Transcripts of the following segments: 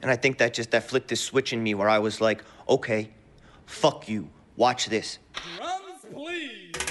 And I think that flicked this switch in me where I was like, okay, fuck you. Watch this. Drums, please.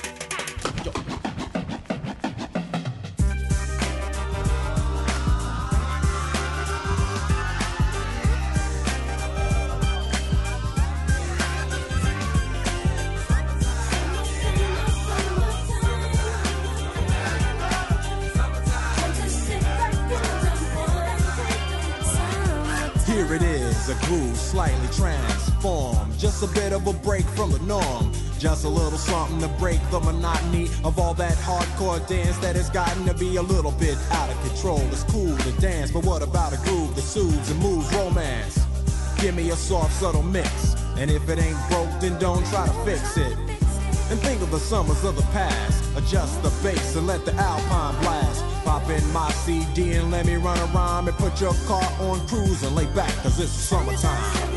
Here it is, a groove slightly transformed. Just a bit of a break from the norm. Just a little something to break the monotony of all that hardcore dance that has gotten to be a little bit out of control. It's cool to dance, but what about a groove that soothes and moves romance? Give me a soft, subtle mix. And if it ain't broke, then don't try to fix it. And think of the summers of the past. Adjust the bass and let the Alpine blast. Pop in my CD and let me run a rhyme and put your car on cruise and lay back, cause it's summertime.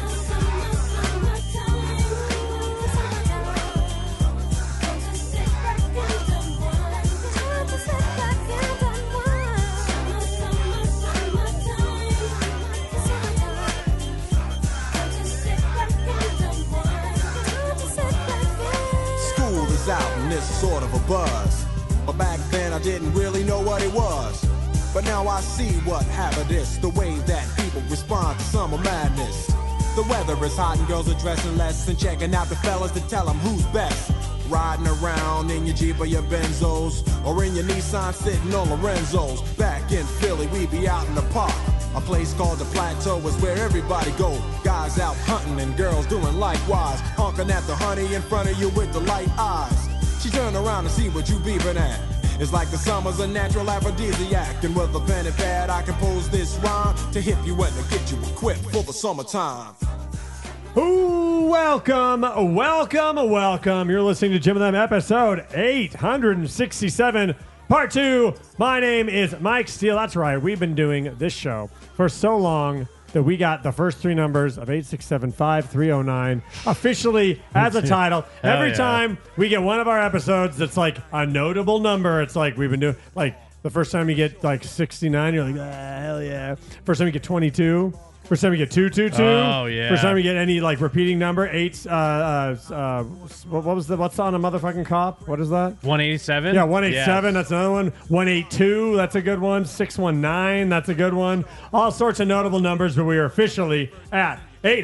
School is out and it's sort of a buzz. But back then I didn't really know what it was. But now I see what happened is the way that people respond to summer madness. The weather is hot and girls are dressing less and checking out the fellas to tell them who's best. Riding around in your Jeep or your Benzos or in your Nissan sitting on Lorenzo's. Back in Philly we be out in the park. A place called the Plateau is where everybody go. Guys out hunting and girls doing likewise. Honking at the honey in front of you with the light eyes. She turn around and see what you beeping at. It's like the summer's a natural aphrodisiac. And with a pen and pad I compose this rhyme to hip you and to get you equipped for the summertime. Ooh, welcome. You're listening to Jim and Them episode 867, part 2. My name is Mike Steele. That's right. We've been doing this show for so long that we got the first three numbers of 8675309 officially as a title. Every time we get one of our episodes that's like a notable number, it's like we've been doing, like the first time you get like 69, you're like, hell yeah. First time you get 22. First time you get 222. Oh, yeah. First time you get any like repeating number, what's on a motherfucking cop? What is that? 187? Yeah, 187. Yes. That's another one. 182. That's a good one. 619. That's a good one. All sorts of notable numbers, but we are officially at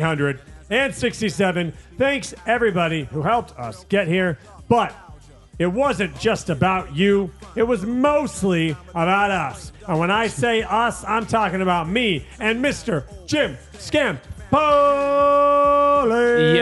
867. Thanks, everybody who helped us get here. But it wasn't just about you. It was mostly about us. And when I say us, I'm talking about me and Mr. Jim Scamp Foley.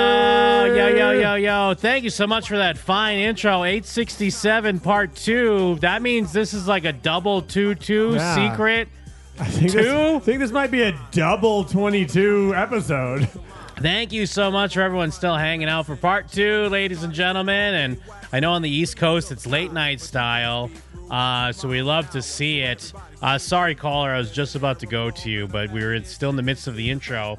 Yo. Thank you so much for that fine intro. 867 part 2. That means this is like a double 2-2 secret. I think this might be a double 22 episode. Thank you so much for everyone still hanging out for part 2, ladies and gentlemen. And I know on the East Coast it's late night style, so we love to see it. Sorry, caller, I was just about to go to you, but we were still in the midst of the intro.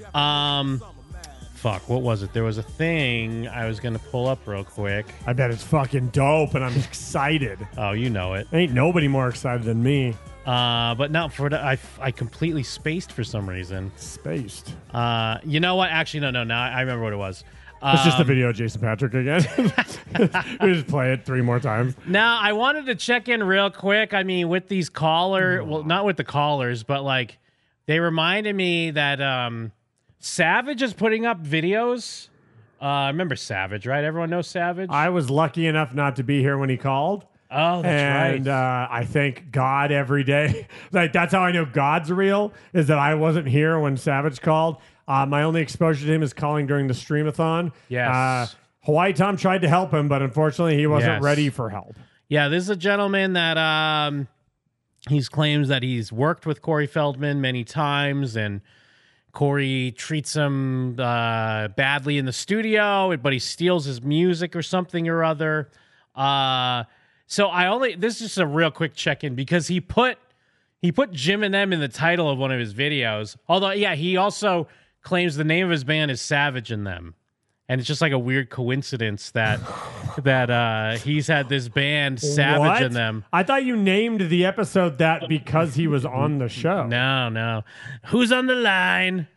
Fuck, what was it? There was a thing I was going to pull up real quick. I bet it's fucking dope, and I'm excited. Oh, you know it. Ain't nobody more excited than me. But no, I completely spaced for some reason. Spaced? You know what? Actually, no. I remember what it was. It's just the video of Jason Patrick again. We just play it 3 more times. Now, I wanted to check in real quick. I mean, with these well, not with the callers, but like they reminded me that Savage is putting up videos. Remember Savage, right? Everyone knows Savage? I was lucky enough not to be here when he called. Oh, that's right. And I thank God every day. Like, that's how I know God's real, is that I wasn't here when Savage called. My only exposure to him is calling during the Streamathon. Yes. Hawaii Tom tried to help him, but unfortunately he wasn't ready for help. Yeah, this is a gentleman that he claims that he's worked with Corey Feldman many times, and Corey treats him badly in the studio, but he steals his music or something or other. So this is just a real quick check-in because he put Jim and Them in the title of one of his videos. Although, yeah, he also claims the name of his band is Savage and Them. And it's just like a weird coincidence that that he's had this band Savage in them. I thought you named the episode that because he was on the show. No. Who's on the line?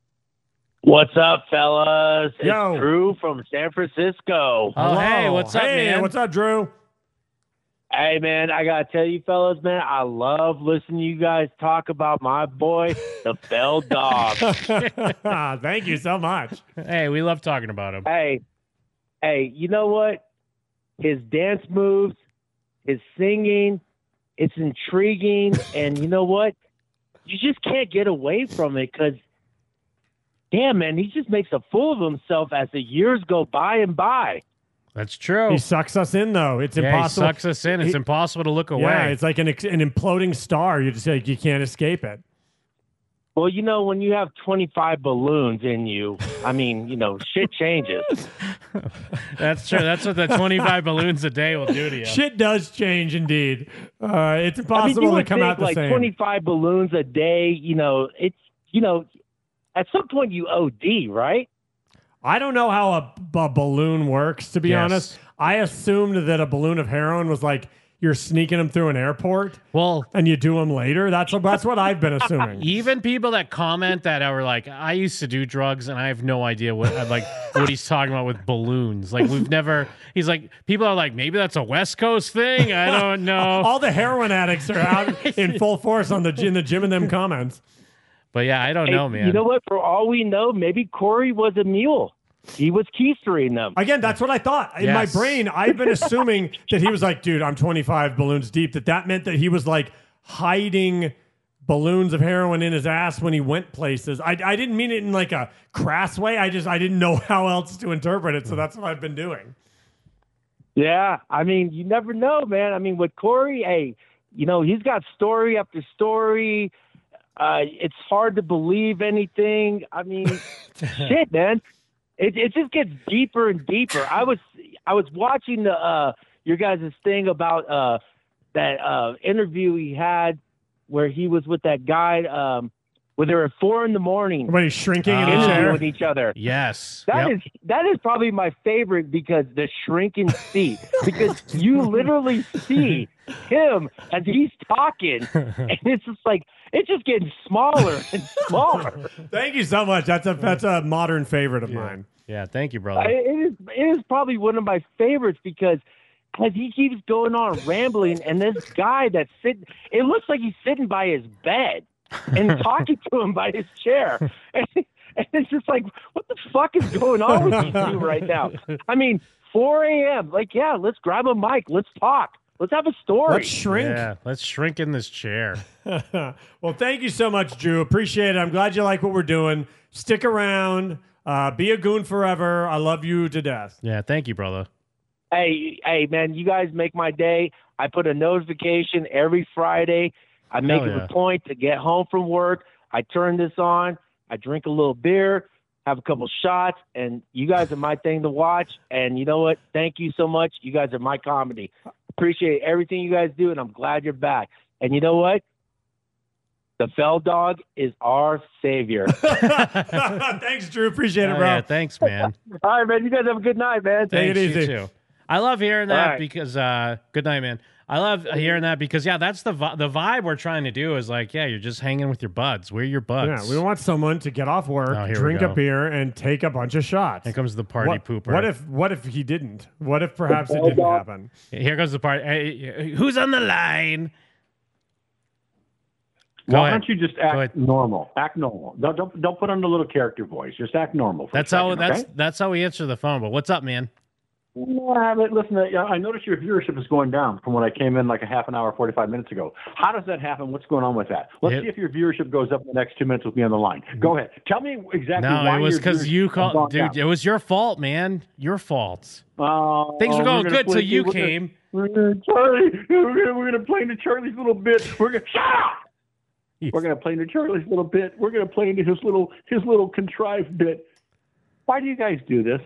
What's up, fellas? Yo. It's Drew from San Francisco. Oh, hey, what's up, Hey, man? what's up, Drew? Hey, man, I got to tell you, fellas, man, I love listening to you guys talk about my boy, the Fell Dog. Thank you so much. Hey, we love talking about him. Hey, you know what? His dance moves, his singing, it's intriguing. And you know what? You just can't get away from it because, damn, man, he just makes a fool of himself as the years go by and by. That's true. He sucks us in, though. It's He impossible. sucks us in. It's impossible to look away. Yeah, it's like an imploding star. You just like you can't escape it. Well, you know, when you have 25 balloons in you, I mean, you know, shit changes. That's true. That's what the 25 balloons a day will do to you. Shit does change, indeed. It's I impossible mean, you to would come think out the like same. 25 balloons a day, you know, it's, you know, at some point you OD, right? I don't know how a balloon works, to be Yes. honest. I assumed that a balloon of heroin was like you're sneaking them through an airport Well, and you do them later. That's what I've been assuming. even people that comment that are like, I used to do drugs and I have no idea what he's talking about with balloons. Like we've never. He's like, people are like, maybe that's a West Coast thing. I don't know. All the heroin addicts are out in full force in the gym in them comments. But yeah, I don't know, man. You know what? For all we know, maybe Corey was a mule. He was keystering them. Again, that's what I thought. In my Yes. brain, I've been assuming that he was like, dude, I'm 25 balloons deep. That meant that he was like hiding balloons of heroin in his ass when he went places. I didn't mean it in like a crass way. I didn't know how else to interpret it. So that's what I've been doing. Yeah, I mean, you never know, man. I mean, with Corey, hey, you know, he's got story after story. It's hard to believe anything. I mean, shit, man. It just gets deeper and deeper. I was watching your guys' thing about that interview he had where he was with that guy where they were at 4 a.m. When he's shrinking in the chair. interviewing each other. Yes. That Yep. is probably my favorite because the shrinking seat, because you literally see him as he's talking, and it's just like it's just getting smaller and smaller. Thank you so much. That's a modern favorite of mine. Yeah. Thank you, brother. It is probably one of my favorites because as he keeps going on rambling, and this guy that's sitting, it looks like he's sitting by his bed and talking to him by his chair. And it's just like, what the fuck is going on with you two right now? I mean, 4 a.m. Like, yeah, let's grab a mic. Let's talk. Let's have a story. Let's shrink. Yeah. Let's shrink in this chair. Well, thank you so much, Drew. Appreciate it. I'm glad you like what we're doing. Stick around. Be a goon forever. I love you to death. Yeah. Thank you, brother. Hey, man, you guys make my day. I put a notification every Friday. I make Hell it yeah. a point to get home from work. I turn this on. I drink a little beer, have a couple shots, and you guys are my thing to watch. And you know what? Thank you so much. You guys are my comedy. Appreciate everything you guys do, and I'm glad you're back. And you know what? The Fell Dog is our savior. Thanks, Drew. Appreciate it, Oh, bro. yeah. Thanks, man. All right, man. You guys have a good night, man. Take it Thanks, you easy. too. I love hearing that All right. because good night, man. I love hearing that because that's the vibe we're trying to do is like, yeah, you're just hanging with your buds. We're your buds. Yeah, we want someone to get off work, Oh, here we drink a go. beer, and take a bunch of shots. Here comes the party pooper. What if he didn't? What if perhaps it didn't happen? Here goes the party. Hey, who's on the line? Go Why ahead. don't you just Go ahead. act normal? Act normal. Don't put on the little character voice. Just act normal. For That's a how second, okay? that's how we answer the phone. But what's up, man? Yeah, but listen, I noticed your viewership is going down from when I came in like a half an hour, 45 minutes ago. How does that happen? What's going on with that? Let's see if your viewership goes up in the next 2 minutes with me on the line. Go ahead. Tell me exactly No, why it was your because viewership you has gone called, dude. down. It was your fault, man. Your fault. Things were we're going gonna good till play- you we're gonna- came. We're gonna Charlie. We're gonna play into Charlie's little bit. We're gonna shut up. We're gonna play into Charlie's little bit. We're gonna play into his little contrived bit. Why do you guys do this?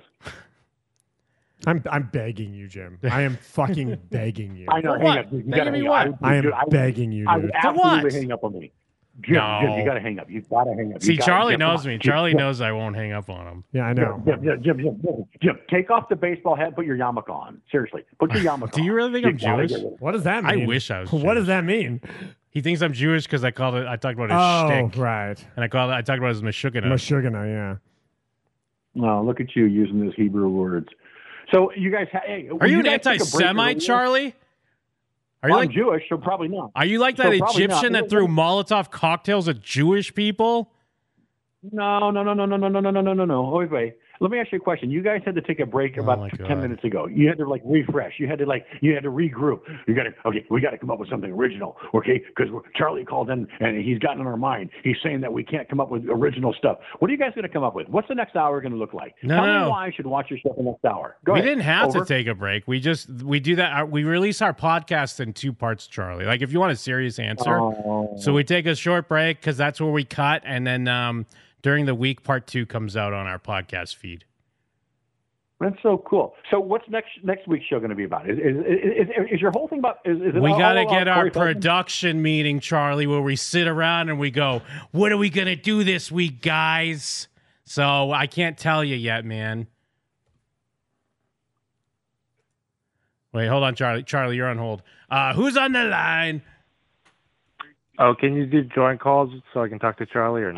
I'm begging you, Jim. I am fucking begging you. I know. For what? Hang up. You Begging gotta me hang what? up. I am Dude, begging you, I dude. would For absolutely what? hang up on me. Jim, No. Jim, you got to hang up. You got to hang up. See, You gotta- Charlie Jim, knows come me. on. Charlie Jim, knows I won't hang up on him. Yeah, I know. Jim, take off the baseball hat. Put your yarmulke on. Seriously, put your yarmulke on. Do you really think I'm gotta Jewish? get rid of it. What does that I mean? wish I was What does Jewish. that mean? He thinks I'm Jewish because I talked about his Oh, shtick. right. And I talked about his Meshuggah. Meshuggah, yeah. Oh, look at you using those Hebrew words. So you guys, hey, Are you an guys take a break anti-Semite, earlier? Charlie? Are you I'm like Jewish, so probably not. Are you like that So probably Egyptian not. that threw Molotov cocktails at Jewish people? No. Wait. Let me ask you a question. You guys had to take a break my about God. 10 minutes ago. You had to refresh. You had to regroup. We got to come up with something original, okay? Because Charlie called in and he's gotten in our mind. He's saying that we can't come up with original stuff. What are you guys going to come up with? What's the next hour going to look like? Tell me why I should watch your stuff the next hour. Go We ahead. didn't have Over. to take a break. We do that. We release our podcast in 2 parts, Charlie. Like if you want a serious answer. Oh. So we take a short break because that's where we cut. And then during the week, part 2 comes out on our podcast feed. That's so cool. So what's next week's show going to be about? Is your whole thing about? Is it We all got to about get our Corey Feldman? production meeting, Charlie, where we sit around and we go, what are we going to do this week, guys? So I can't tell you yet, man. Wait, hold on, Charlie. Charlie, you're on hold. Who's on the line? Oh, can you do joint calls so I can talk to Charlie or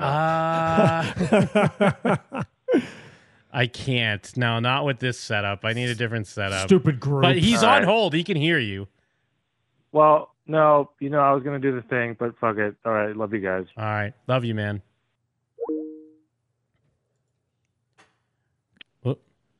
not? I can't. No, not with this setup. I need a different setup. Stupid group. But he's All on right. hold. He can hear you. Well, no, I was going to do the thing, but fuck it. All right, love you guys. All right. Love you, man. Whoop.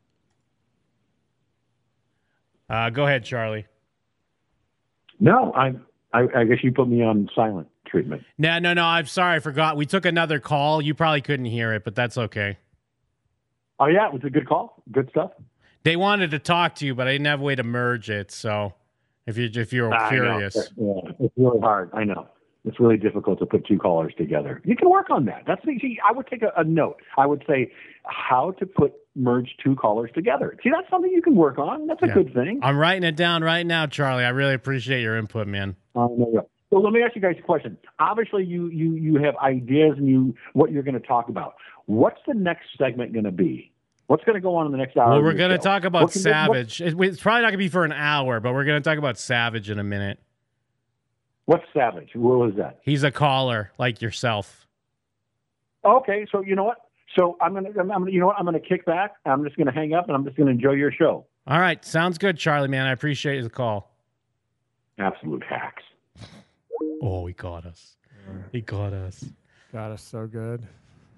Go ahead, Charlie. No, I guess you put me on silent treatment. No. I'm sorry. I forgot. We took another call. You probably couldn't hear it, but that's okay. Oh yeah, it was a good call. Good stuff. They wanted to talk to you, but I didn't have a way to merge it. So if you're I know. curious. Yeah, it's really hard. I know. It's really difficult to put 2 callers together. You can work on that. That's the see, I would take a note. I would say how to merge 2 callers together. See, that's something you can work on. That's a good thing. I'm writing it down right now, Charlie. I really appreciate your input, man. So let me ask you guys a question. Obviously, you have ideas and what you're going to talk about. What's the next segment going to be? What's going to go on in the next hour? Well, of we're your going to show? talk about What can- Savage. It's probably not going to be for an hour, but we're going to talk about Savage in a minute. What's Savage? What was that? He's a caller like yourself. Okay, so you know what? So I'm gonna kick back. I'm just gonna hang up and I'm just gonna enjoy your show. All right. Sounds good, Charlie, man. I appreciate the call. Absolute hacks. Oh, he got us. He got us. God, it's so good.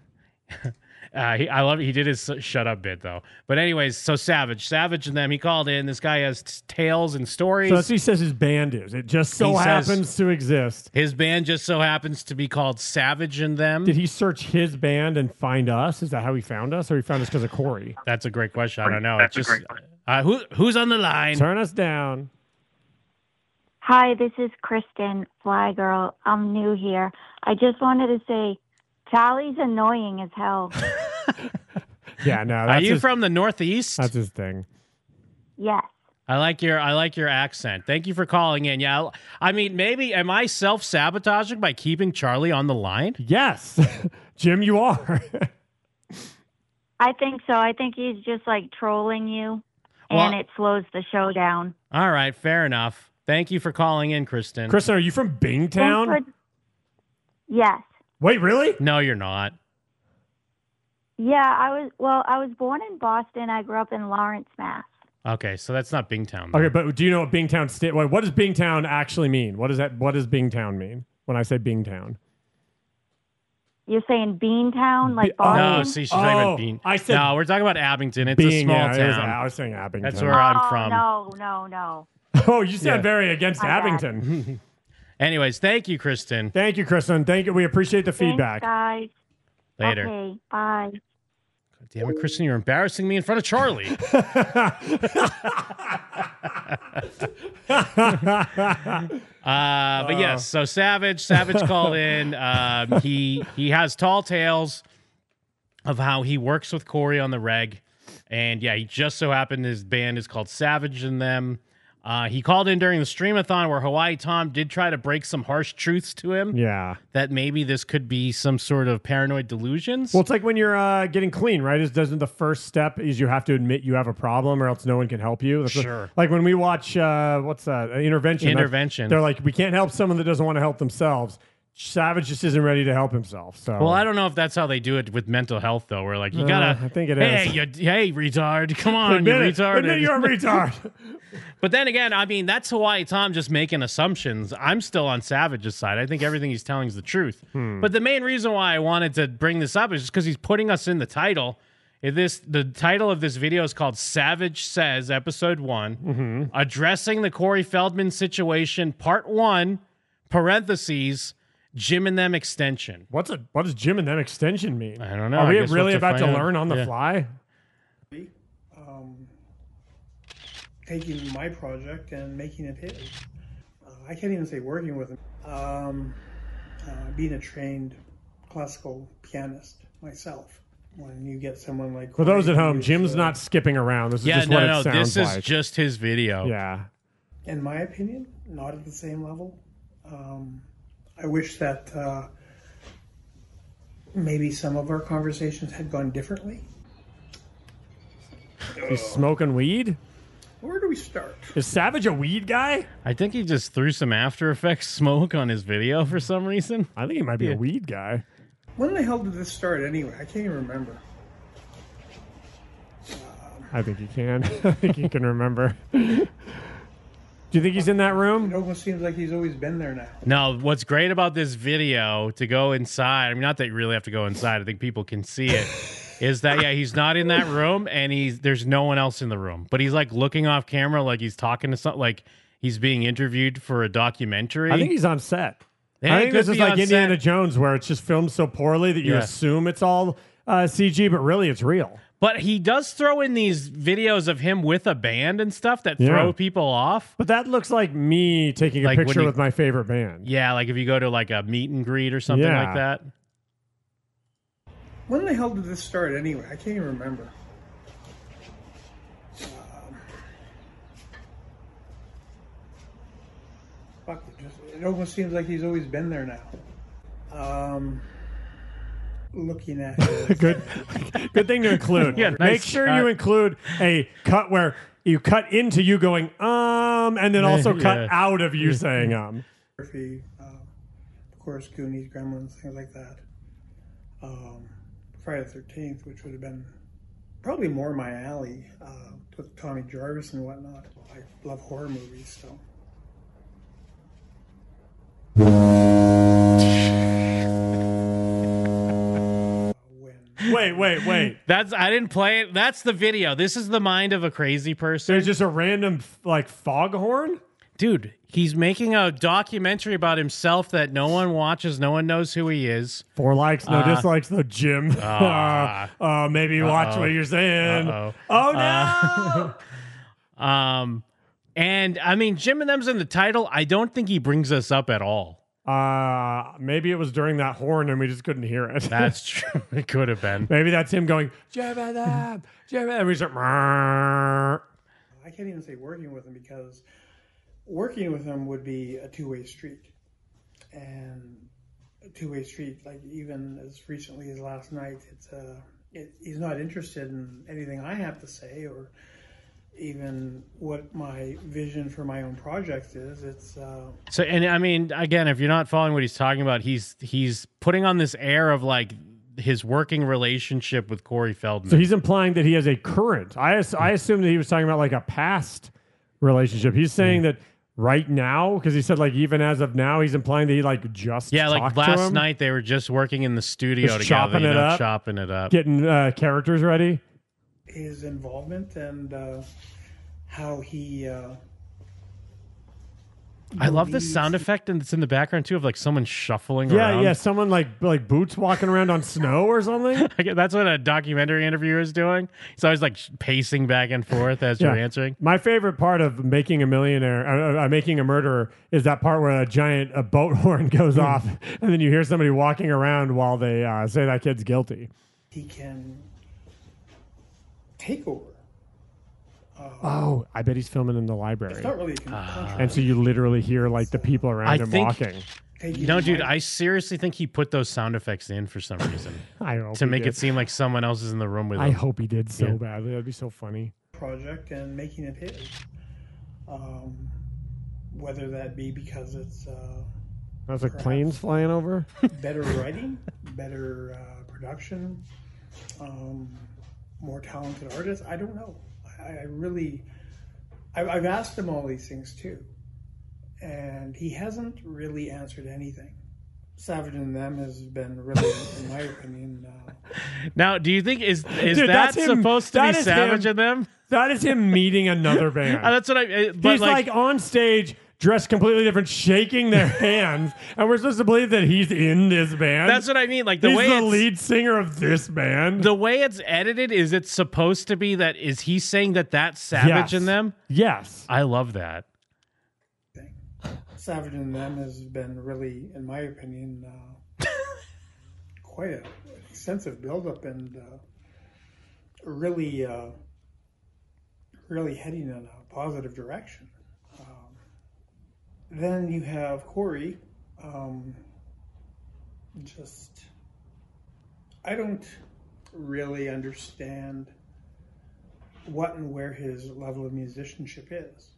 I love it. He did his shut up bit though. But anyways, so Savage and them. He called in. This guy has tales and stories. So that's what he says his band is. It just so He says- happens to exist. His band just so happens to be called Savage and Them. Did he search his band and find us? Is that how he found us? Or he found us because of Corey? That's a great question. I don't know. It's just who's on the line? Turn us down. Hi, this is Kristen, Fly Girl. I'm new here. I just wanted to say, Charlie's annoying as hell. Yeah, no. Are That's you his, from the Northeast? That's his thing. Yes. I like your accent. Thank you for calling in. Yeah, I mean, maybe am I self-sabotaging by keeping Charlie on the line? Yes. Jim, you are. I think so. I think he's just like trolling you, and Well- it slows the show down. All right, fair enough. Thank you for calling in, Kristen. Kristen, are you from Bingtown? Thanks for- Yes. Wait, really? No, you're not. Yeah, I was born in Boston. I grew up in Lawrence, Mass. Okay, so that's not Bingtown. though. Okay, but do you know what Bingtown what does Bingtown actually mean? What does Bingtown mean when I say Bingtown? You're saying Beantown, like Oh, Boston? No, see, she's talking Oh, about Bean. I said no, we're talking about Abington. It's a small yeah, it is- town. I was saying Abington. That's where I'm from. No. Oh, you sound Yeah. very against My bad. Abington. Anyways, thank you, Kristen. Thank you, Kristen. Thank you. We appreciate the feedback. Thanks, guys. Later. Okay, bye. Damn it, Kristen, you're embarrassing me in front of Charlie. But yes, so Savage called in. He has tall tales of how he works with Corey on the reg, and yeah, he just so happened his band is called Savage and Them. He called in during the Streamathon where Hawaii Tom did try to break some harsh truths to him. Yeah. That maybe this could be some sort of paranoid delusions. Well, it's like when you're getting clean, right? Doesn't the first step is you have to admit you have a problem or else no one can help you? That's Sure. like when we watch, what's that? Intervention. Intervention. They're like, we can't help someone that doesn't want to help themselves. Savage just isn't ready to help himself. So, well, I don't know if that's how they do it with mental health, though. Where like you gotta, I think it hey, is. hey, retard, come on, you Admit it. retard. Admit you're a retard. But then again, I mean, that's Hawaii Tom just making assumptions. I'm still on Savage's side. I think everything he's telling is the truth. But the main reason why I wanted to bring this up is just because he's putting us in the title. The title of this video is called Savage Says, Episode 1, Addressing the Corey Feldman Situation, Part 1, parentheses, Jim and Them Extension. What does Jim and Them Extension mean? I don't know. Are I we guess really we'll about to find out. learn on the Yeah. fly? Taking my project and making it his. I can't even say working with him. Being a trained classical pianist myself, when you get someone like For those at Corey, home, who's, Jim's not skipping around. This is Yeah, just what no, it sounds this like. is just his video. Yeah. in my opinion, not at the same level. I wish that maybe some of our conversations had gone differently. He's smoking weed? Where do we start? Is Savage a weed guy? I think he just threw some After Effects smoke on his video for some reason. I think he might be a weed guy. When the hell did this start anyway? I can't even remember. I think he can. I think he can remember. Do you think he's in that room? It almost seems like he's always been there now. No, what's great about this video to go inside, I mean, not that you really have to go inside, I think people can see it, is that, yeah, he's not in that room and there's no one else in the room. But he's like looking off camera like he's talking to something, like he's being interviewed for a documentary. I think he's on set. Yeah, I he think could this is be like on Indiana set. Jones where it's just filmed so poorly that you Yeah. assume it's all CG, but really it's real. But he does throw in these videos of him with a band and stuff that Yeah. throw people off. But that looks like me taking a Like when picture you- with my favorite band. Yeah, like if you go to like a meet and greet or something Yeah. like that. When the hell did this start anyway? I can't even remember. Fuck, it almost seems like he's always been there now. Looking at it. Good thing to include. Yeah, Make nice sure cut. you include a cut where you cut into you going, and then also cut Yeah. out of you saying, Of course, Goonies, Gremlins, things like that. Friday the 13th, which would have been probably more my alley with Tommy Jarvis and whatnot. I love horror movies, so. Wait. That's I didn't play it. That's the video. This is the mind of a crazy person. There's just a random like foghorn? Dude, he's making a documentary about himself that no one watches, no one knows who he is. 4 likes, no dislikes, no Jim. Maybe watch what you're saying. Oh no! And I mean, Jim and Them's in the title. I don't think he brings us up at all. Maybe it was during that horn and we just couldn't hear it. That's true. It could have been. Maybe that's him going, Jim and Them, Jim and Them. We start, I can't even say working with him because working with him would be a two-way street. And a two-way street, like even as recently as last night, he's not interested in anything I have to say or even what my vision for my own project is. So, and I mean, again, if you're not following what he's talking about, he's putting on this air of like his working relationship with Corey Feldman. So he's implying that he has a current. I assume that he was talking about like a past relationship. He's saying that right now, because he said like even as of now, he's implying that he like just like talked to last him, night they were just working in the studio Just together, chopping it up. chopping it up. getting characters ready. his involvement and how he. I love the sound effect and it's in the background too of like someone shuffling around. Yeah, someone like boots walking around on snow or something. That's what a documentary interviewer is doing. He's always like pacing back and forth as you're answering. My favorite part of Making a Millionaire, Making a Murderer, is that part where a boat horn goes off, and then you hear somebody walking around while they say that kid's guilty. He can take over Oh, I bet he's filming in the library. It's not really a controversy. And so you literally hear like the people around him walking. You know, dude, I seriously think he put those sound effects in for some reason. I hope to he make did. it seem like someone else is in the room with him. I hope he did so Yeah. badly. That'd be so funny. Project and making it his. Whether that be because it's That's like planes flying over. better writing, better production, more talented artists. I don't know. I've asked him all these things too, and he hasn't really answered anything. Savage and Them has been really, in my opinion. Now, do you think is Dude, that that's him. supposed to That be is Savage him. and Them? That is him meeting another band. That's what I. But He's like on stage, dressed completely different, shaking their hands, and we're supposed to believe that he's in this band. That's what I mean. Like the he's way the it's- lead singer of this band. The way it's edited, is it supposed to be that? Is he saying that that's Savage Yes. in Them? Yes. I love that. Savage and Them has been really, in my opinion, quite an extensive build-up and really heading in a positive direction. Then you have Corey. I don't really understand what and where his level of musicianship is.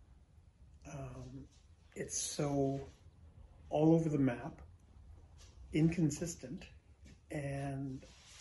It's so all over the map, inconsistent, and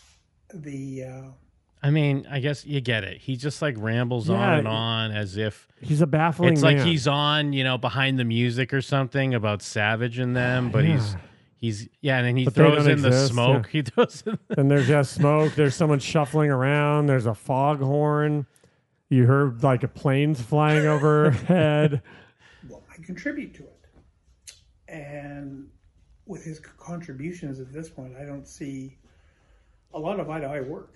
I mean, I guess you get it. He just like rambles Yeah, on and on as if he's a baffling It's like man. he's on, behind the music or something about Savage and Them, but Yeah. he's and then he But they throws don't in the exist, smoke. yeah. He throws in And there's just smoke. There's someone shuffling around. There's a foghorn. You heard like a plane's flying overhead. well, I contribute to it. And with his contributions at this point, I don't see a lot of eye-to-eye work.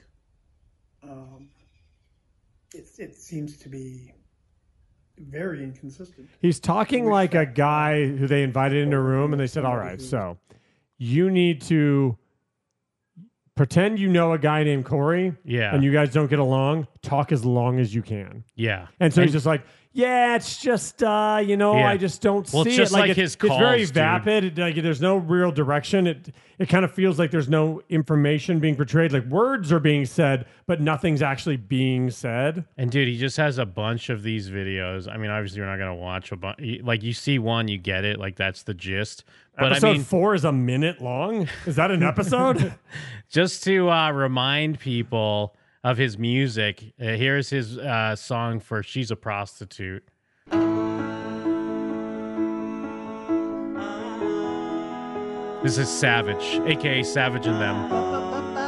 It seems to be very inconsistent. He's talking like a guy who they invited into a room and they said, all right, so you need to pretend you know a guy named Corey. Yeah. And you guys don't get along. Talk as long as you can. Yeah. And so he's just like, yeah, it's just, I just don't Well, see it's just it. like it's, his it's very calls, dude. vapid. Like, there's no real direction. It kind of feels like there's no information being portrayed. Like words are being said, but nothing's actually being said. And dude, he just has a bunch of these videos. I mean, obviously, you're not gonna watch a bunch. Like you see one, you get it. Like that's the gist. But Episode I mean, 4 is a minute long. Is that an episode? just to remind people of his music, here's his song for "She's a Prostitute." This is Savage, aka Savage and Them.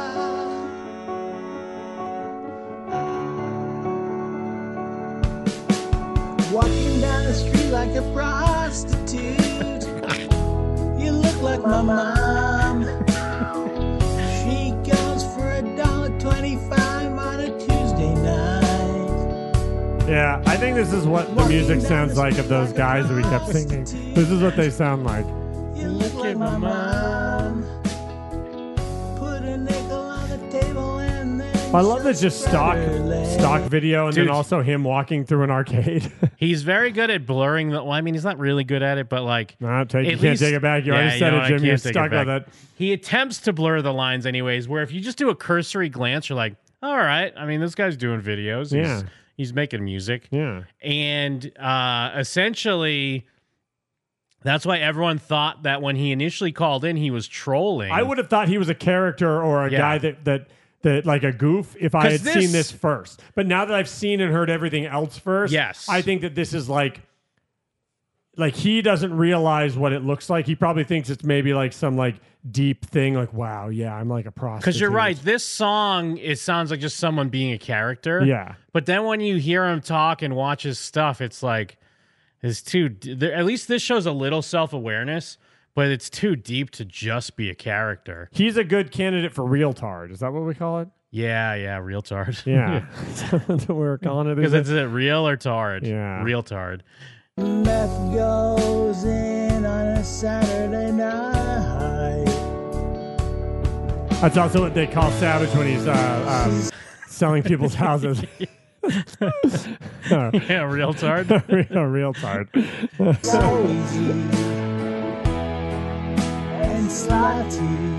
Walking down the street like a prostitute. You look like my mom. She goes for $1.25 on a Tuesday night. Yeah, I think this is what the music sounds like of those guys that we kept singing. This is what they sound like. You look like my mom. Put a nickel on the table and then I love that just stock video and Dude. then also him walking through an arcade. He's very good at blurring the. Well, I mean, he's not really good at it, but like, You at can't least- take it back. You Yeah, already you said know it, what, I Jim. You're can't take it stuck with back. it. He attempts to blur the lines, anyways. Where if you just do a cursory glance, you're like, all right. I mean, this guy's doing videos. Yeah. He's making music. Yeah. And essentially, that's why everyone thought that when he initially called in, he was trolling. I would have thought he was a character or a Yeah. guy that like a goof if I 'Cause had seen this first. But now that I've seen and heard everything else first, Yes. I think that this is like he doesn't realize what it looks like. He probably thinks it's maybe like some like deep thing, like, wow, yeah, I'm like a prostitute. Because you're right. This song, it sounds like just someone being a character. Yeah. But then when you hear him talk and watch his stuff, it's like, at least this shows a little self-awareness, but it's too deep to just be a character. He's a good candidate for real tard. Is that what we call it? Yeah, real tard. Yeah. That's what we're calling it. Because it's it real or tard? Yeah. Real tard. meth goes in on a Saturday night. That's also what they call Savage when he's selling people's houses. Yeah, real tard. real tard. Lazy and slutty.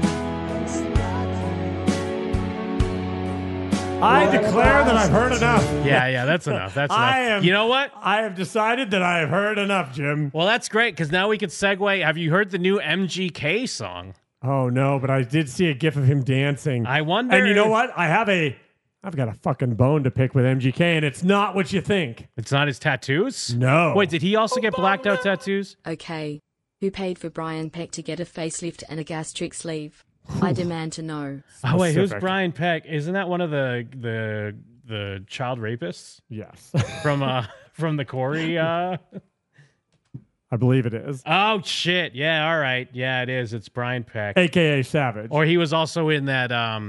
I declare that I've heard enough. Yeah, that's enough. That's I enough. am. You know what? I have decided that I have heard enough, Jim. Well, that's great because now we could segue. Have you heard the new MGK song? Oh no, but I did see a gif of him dancing. I wonder. And you know what? I've got a fucking bone to pick with MGK, and it's not what you think. It's not his tattoos? No. Wait, did he also get blacked out tattoos? Okay. Who paid for Brian Peck to get a facelift and a gastric sleeve? I demand to know. Oh wait, who's Brian Peck? Isn't that one of the child rapists? Yes. From the Corey I believe it is. Oh shit. Yeah, all right. Yeah, it is. It's Brian Peck. AKA Savage. Or he was also in that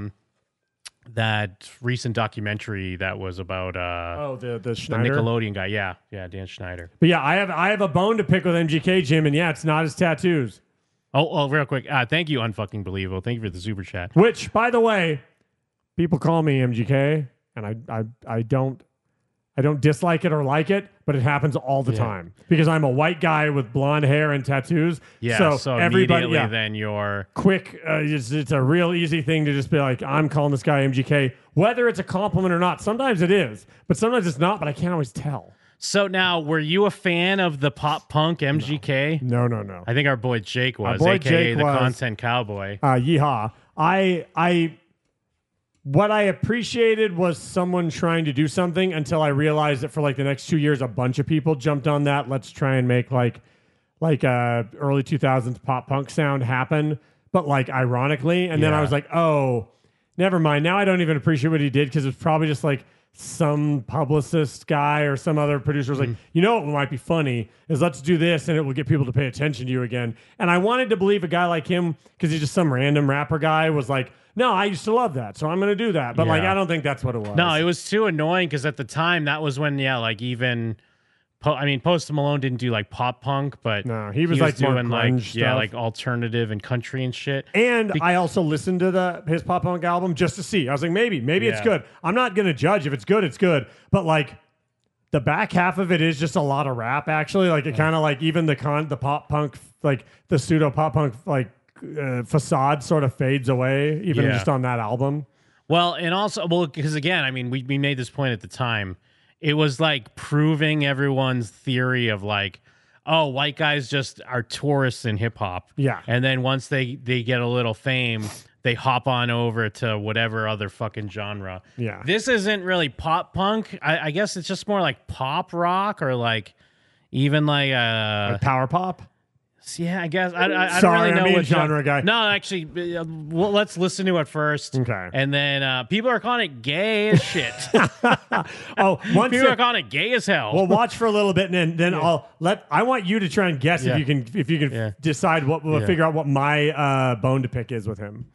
that recent documentary that was about the Schneider? The Nickelodeon guy. Yeah, Dan Schneider. But yeah, I have a bone to pick with MGK, Jim, and yeah, it's not his tattoos. Oh, real quick. Thank you, Unfucking Believable. Thank you for the super chat. Which, by the way, people call me MGK, and I don't dislike it or like it, but it happens all the time because I'm a white guy with blonde hair and tattoos. Yeah, so everybody, immediately then you're quick. It's a real easy thing to just be like, I'm calling this guy MGK, whether it's a compliment or not. Sometimes it is, but sometimes it's not. But I can't always tell. So now, were you a fan of the pop punk MGK? No. I think our boy Jake was, boy a.k.a. Jake the was. Content Cowboy. Yeehaw. What I appreciated was someone trying to do something until I realized that for like the next 2 years, a bunch of people jumped on that. Let's try and make like early 2000s pop punk sound happen, but like ironically. And then I was like, oh, never mind. Now I don't even appreciate what he did because it's probably just like some publicist guy or some other producer was like, you know what might be funny is let's do this and it will get people to pay attention to you again. And I wanted to believe a guy like him, because he's just some random rapper guy, was like, no, I used to love that, so I'm going to do that. But like, I don't think that's what it was. No, it was too annoying because at the time that was when, like even, Post Malone didn't do like pop punk, but no, he was like doing more like grunge stuff. like alternative and country and shit. And I also listened to his pop punk album just to see. I was like, maybe it's good. I'm not going to judge if it's good. It's good, but like the back half of it is just a lot of rap. Actually, like it kind of like even the pop punk, like the pseudo pop punk, like facade sort of fades away, even just on that album. Well, and also, because again, we made this point at the time. It was like proving everyone's theory of like, oh, white guys just are tourists in hip hop. Yeah. And then once they get a little fame, they hop on over to whatever other fucking genre. Yeah. This isn't really pop punk. I guess it's just more like pop rock or like even like power pop. Yeah, I guess I don't really know what genre guy. No, actually, let's listen to it first. Okay, and then people are calling it gay as shit. People are calling it gay as hell. Well, watch for a little bit, and then I want you to try and guess if you can decide figure out what my bone to pick is with him.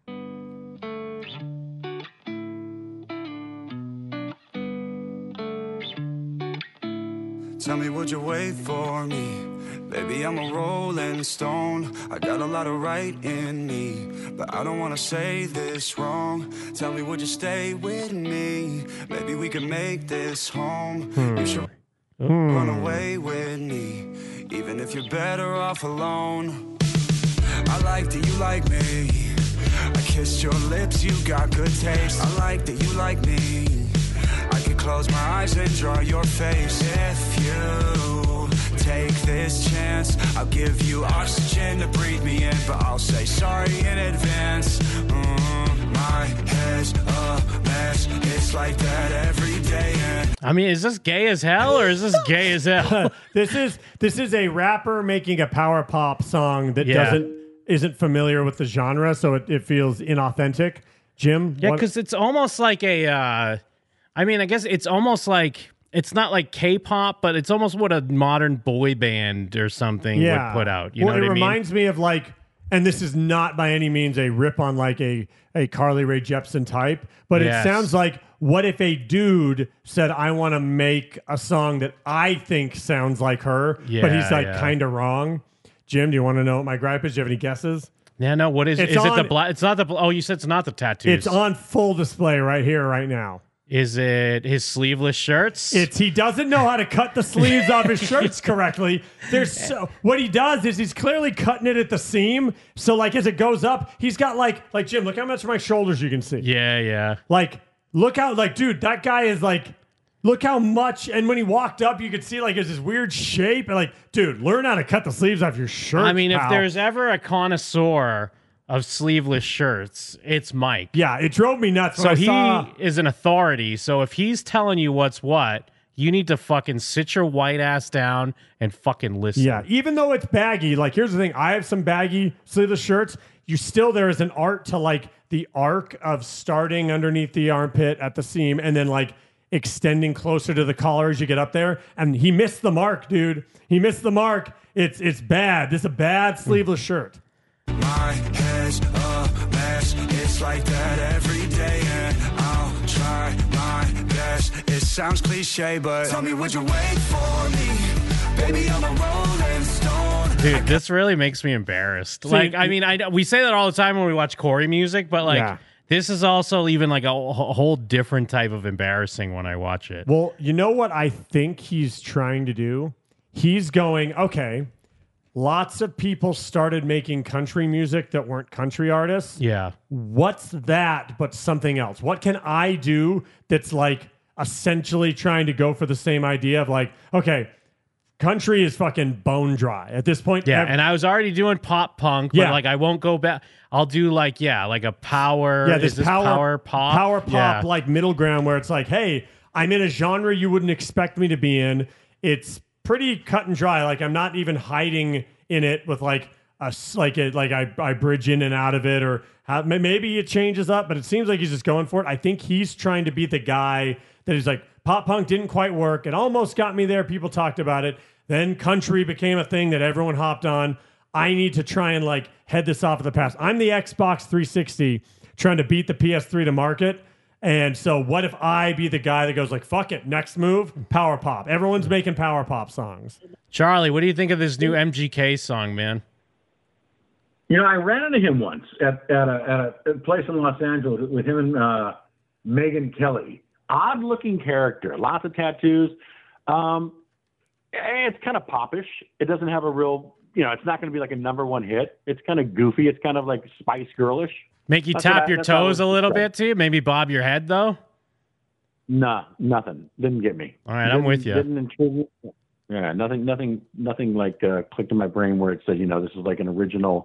Tell me, would you wait for me? Baby, I'm a rolling stone. I got a lot of right in me, but I don't wanna say this wrong. Tell me, would you stay with me? Maybe we could make this home. You should run away with me, even if you're better off alone. I like that you like me. I kissed your lips, you got good taste. I like that you like me. I could close my eyes and draw your face. If you take this chance, I'll give you oxygen to breathe me in, but I'll say sorry in advance. My head's a mess. It's like that every day. Is this gay as hell or is this gay as hell? This is a rapper making a power pop song that isn't familiar with the genre, so it feels inauthentic. Jim? Yeah, because it's almost like a I guess it's almost like, it's not like K-pop, but it's almost what a modern boy band or something would put out. You know what I mean? It reminds me of like, and this is not by any means a rip on like a Carly Rae Jepsen type, but it sounds like, what if a dude said, I want to make a song that I think sounds like her, but he's like kind of wrong. Jim, do you want to know what my gripe is? Do you have any guesses? Yeah, no, what is it? Is it the black? It's not the, oh, you said it's not the tattoos. It's on full display right here, right now. Is it his sleeveless shirts? He doesn't know how to cut the sleeves off his shirts correctly. What he does is he's clearly cutting it at the seam. So like as it goes up, he's got like Jim, look how much of my shoulders you can see. Yeah. Like look how dude, that guy is like, look how much. And when he walked up, you could see like it's this weird shape. And like, dude, learn how to cut the sleeves off your shirt. I mean, pal. if there's ever a connoisseur of sleeveless shirts, it's Mike. Yeah, it drove me nuts. So he is an authority. So if he's telling you what's what, you need to fucking sit your white ass down and fucking listen. Yeah, even though it's baggy, like here's the thing. I have some baggy sleeveless shirts. There is an art to like the arc of starting underneath the armpit at the seam and then like extending closer to the collar as you get up there. And he missed the mark, dude. He missed the mark. It's bad. This is a bad sleeveless shirt. My head's a mess. It's like that every day, and I'll try my best. It sounds cliche, but tell me, would you wait for me? Baby, I'm a rolling stone. Dude, this really makes me embarrassed. Like, I mean, we say that all the time when we watch Corey music, but like, this is also even like a whole different type of embarrassing when I watch it. Well, you know what I think he's trying to do? He's going, okay, lots of people started making country music that weren't country artists. Yeah. What's that but something else? What can I do that's like essentially trying to go for the same idea of like, okay, country is fucking bone dry at this point. Yeah, and I was already doing pop punk, but like I won't go back. I'll do like a power. Yeah, this power pop. Power pop, Yeah. like middle ground where it's like, hey, I'm in a genre you wouldn't expect me to be in. It's pretty cut and dry. Like I'm not even hiding in it with like I bridge in and out of it, or maybe it changes up, but it seems like he's just going for it. I think he's trying to be the guy that is like, pop punk didn't quite work. It almost got me there. People talked about it. Then country became a thing that everyone hopped on. I need to try and like head this off of the past. I'm the Xbox 360 trying to beat the PS3 to market. And so what if I be the guy that goes like, fuck it, next move, power pop. Everyone's making power pop songs. Charlie, what do you think of this new MGK song, man? You know, I ran into him once at a place in Los Angeles with him and Megan Kelly. Odd-looking character, lots of tattoos. It's kind of popish. It doesn't have a real, it's not going to be like a number one hit. It's kind of goofy. It's kind of like Spice Girlish. Make you tap your toes a little bit too? Maybe bob your head, though? Nah, nothing. Didn't get me. All right, I'm with you. Didn't intrigue me. Yeah, nothing like clicked in my brain where it said, this is like an original,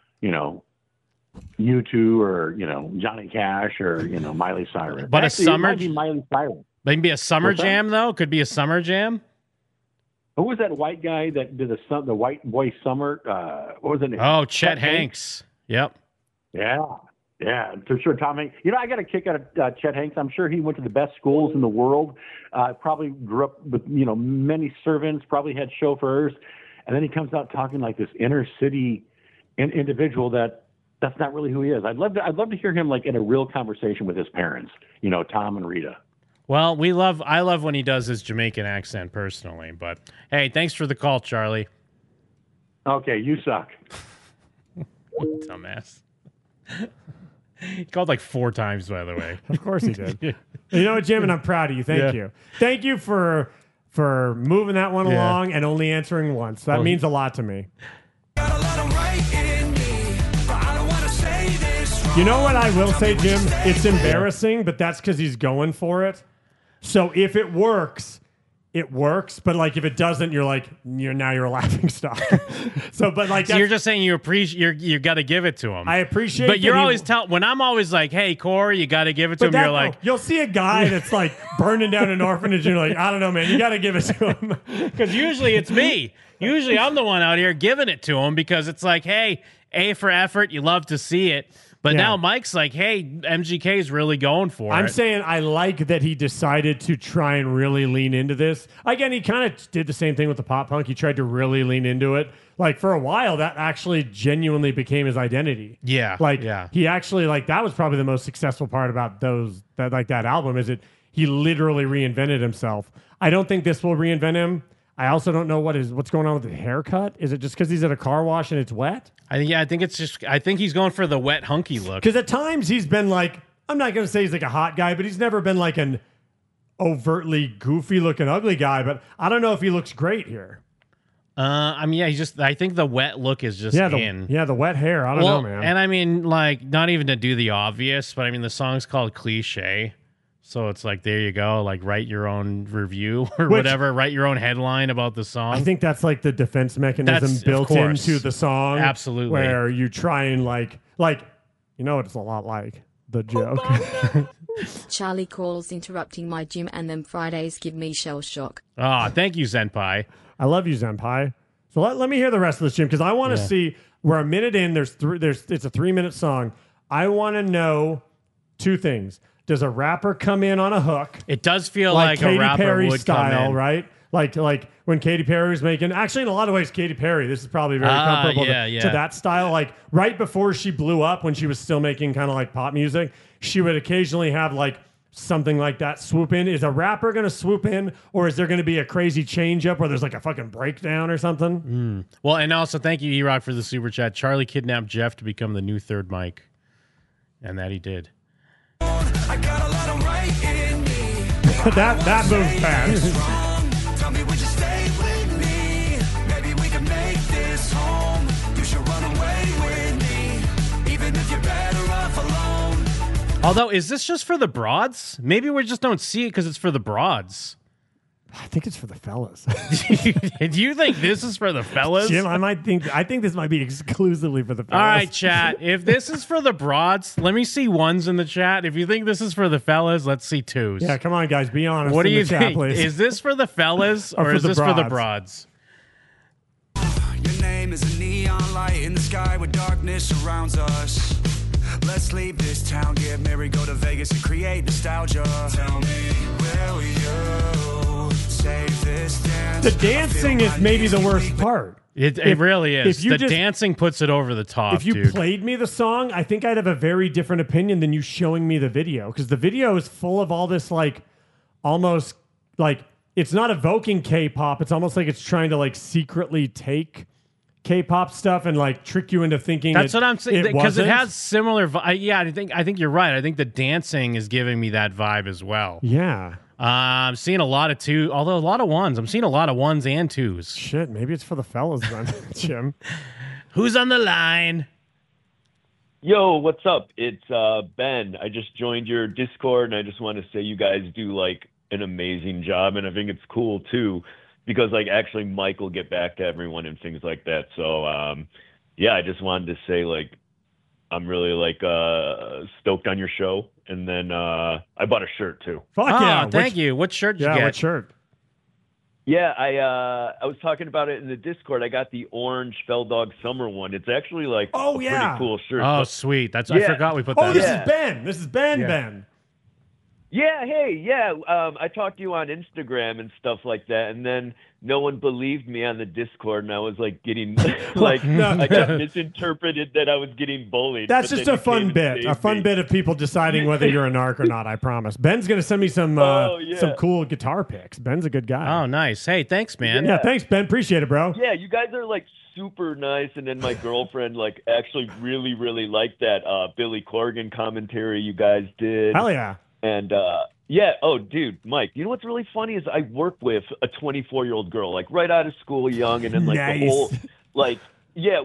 U2 or, Johnny Cash or, Miley Cyrus. But actually, a summer... It might be Miley Cyrus. Maybe a summer What's that? jam, though? Could be a summer jam? Who was that white guy that did the White Boy Summer? What was it? Oh, Chet Hanks. Yep. Yeah, for sure. Tom Hanks. I got a kick out of Chet Hanks. I'm sure he went to the best schools in the world. Probably grew up with many servants. Probably had chauffeurs, and then he comes out talking like this inner city individual that's not really who he is. I'd love to hear him like in a real conversation with his parents. Tom and Rita. Well, I love when he does his Jamaican accent personally, but hey, thanks for the call, Charlie. Okay, you suck. Dumbass. He called like 4 times, by the way. Of course he did. You know what, Jim, and I'm proud of you. Thank you. Thank you for moving that one along and only answering once. That means a lot to me. You know what I will say, Jim? It's embarrassing, but that's because he's going for it. So if it works, it works. But like if it doesn't, you're like you're a laughing stock. So you're just saying you got to give it to him. I appreciate. But you're always when I'm always like, hey Corey, you got to give it to him. You're like, you'll see a guy that's like burning down an orphanage, and you're like, I don't know, man, you got to give it to him. Because usually it's me. Usually I'm the one out here giving it to him because it's like, hey, A for effort. You love to see it. But now Mike's like, hey, MGK is really going for it. I'm saying I like that he decided to try and really lean into this. Again, he kind of did the same thing with the pop punk. He tried to really lean into it. Like for a while, that actually genuinely became his identity. Yeah. He actually that was probably the most successful part about that album is he literally reinvented himself. I don't think this will reinvent him. I also don't know what's going on with the haircut. Is it just because he's at a car wash and it's wet? I think he's going for the wet hunky look. Because at times he's been like, I'm not going to say he's like a hot guy, but he's never been like an overtly goofy looking ugly guy, but I don't know if he looks great here. I mean, yeah, I think the wet look is just in. The wet hair. I don't know, man. And I mean, like, not even to do the obvious, but I mean, the song's called Cliche. So it's like, there you go. Like, write your own review or whatever. Write your own headline about the song. I think that's like the defense mechanism built into the song. Absolutely. Where you try and like, you know, it's a lot like the joke. Charlie calls interrupting my gym, and then Fridays give me shell shock. Ah, thank you, Zenpai. I love you, Zenpai. So let me hear the rest of this, Jim, because I want to see. We're a minute in. It's a 3-minute song. I want to know 2 things. Does a rapper come in on a hook? It does feel like Katy a rapper Perry would style, come in. right? Like when Katy Perry was making. Actually, in a lot of ways, Katy Perry. This is probably very comparable to that style. Like right before she blew up, when she was still making kind of like pop music, she would occasionally have like something like that swoop in. Is a rapper going to swoop in, or is there going to be a crazy change up where there's like a fucking breakdown or something? Well, and also thank you, E-Rock, for the super chat. Charlie kidnapped Jeff to become the new third mic, and that he did. I got a lot of right in me. that moves fast. Tell me, would you stay with me? Maybe we can make this home. You should run away with me, even if you're better off alone. Although, is this just for the broads? Maybe we just don't see it because it's for the broads. I think it's for the fellas. Do you think this is for the fellas? Jim, I think this might be exclusively for the fellas. All right, chat. If this is for the broads, let me see ones in the chat. If you think this is for the fellas, let's see 2s. Yeah, come on, guys. Be honest. What do in you the chat, think? please. Is this for the fellas or is this for the broads? Your name is a neon light in the sky where darkness surrounds us. Let's leave this town, get married, go to Vegas and create nostalgia. Tell me, where were you? Save this dance. The dancing is maybe the worst part. It really is. The dancing puts it over the top, If you dude. played me the song, I think I'd have a very different opinion than you showing me the video. Because the video is full of all this, like, almost, like, it's not evoking K-pop. It's almost like it's trying to, like, secretly take K-pop stuff and, like, trick you into thinking That's what I'm saying. Because it wasn't. has similar... I think you're right. I think the dancing is giving me that vibe as well. Yeah. I'm seeing a lot of 2, although a lot of 1s. I'm seeing a lot of 1s and 2s. Shit, maybe it's for the fellas then, Jim. Who's on the line? Yo, what's up? It's Ben. I just joined your Discord, and I just want to say you guys do, like, an amazing job, and I think it's cool, too, because, like, actually Mike will get back to everyone and things like that. So, yeah, I just wanted to say, like, I'm really, like, stoked on your show. And then I bought a shirt, too. Fuck yeah. Thank you. What shirt did you get? What shirt? Yeah, I was talking about it in the Discord. I got the orange Fell Dog Summer one. It's actually, like, a pretty cool shirt. Oh, sweet. I forgot we put that. Oh, this is Ben. This is Ben, Ben. Yeah, hey, yeah. I talked to you on Instagram and stuff like that, and then no one believed me on the Discord, and I was like getting I got misinterpreted that I was getting bullied. That's but just then a you fun came and bit. saved A fun me. bit of people deciding whether you're a narc or not, I promise. Ben's going to send me some cool guitar picks. Ben's a good guy. Oh, nice. Hey, thanks, man. Yeah, thanks, Ben. Appreciate it, bro. Yeah, you guys are like super nice, and then my girlfriend like actually really, really liked that Billy Corgan commentary you guys did. Hell yeah. And yeah, oh dude, Mike, you know what's really funny is I work with a 24-year-old girl, like right out of school, young, and then like the whole like we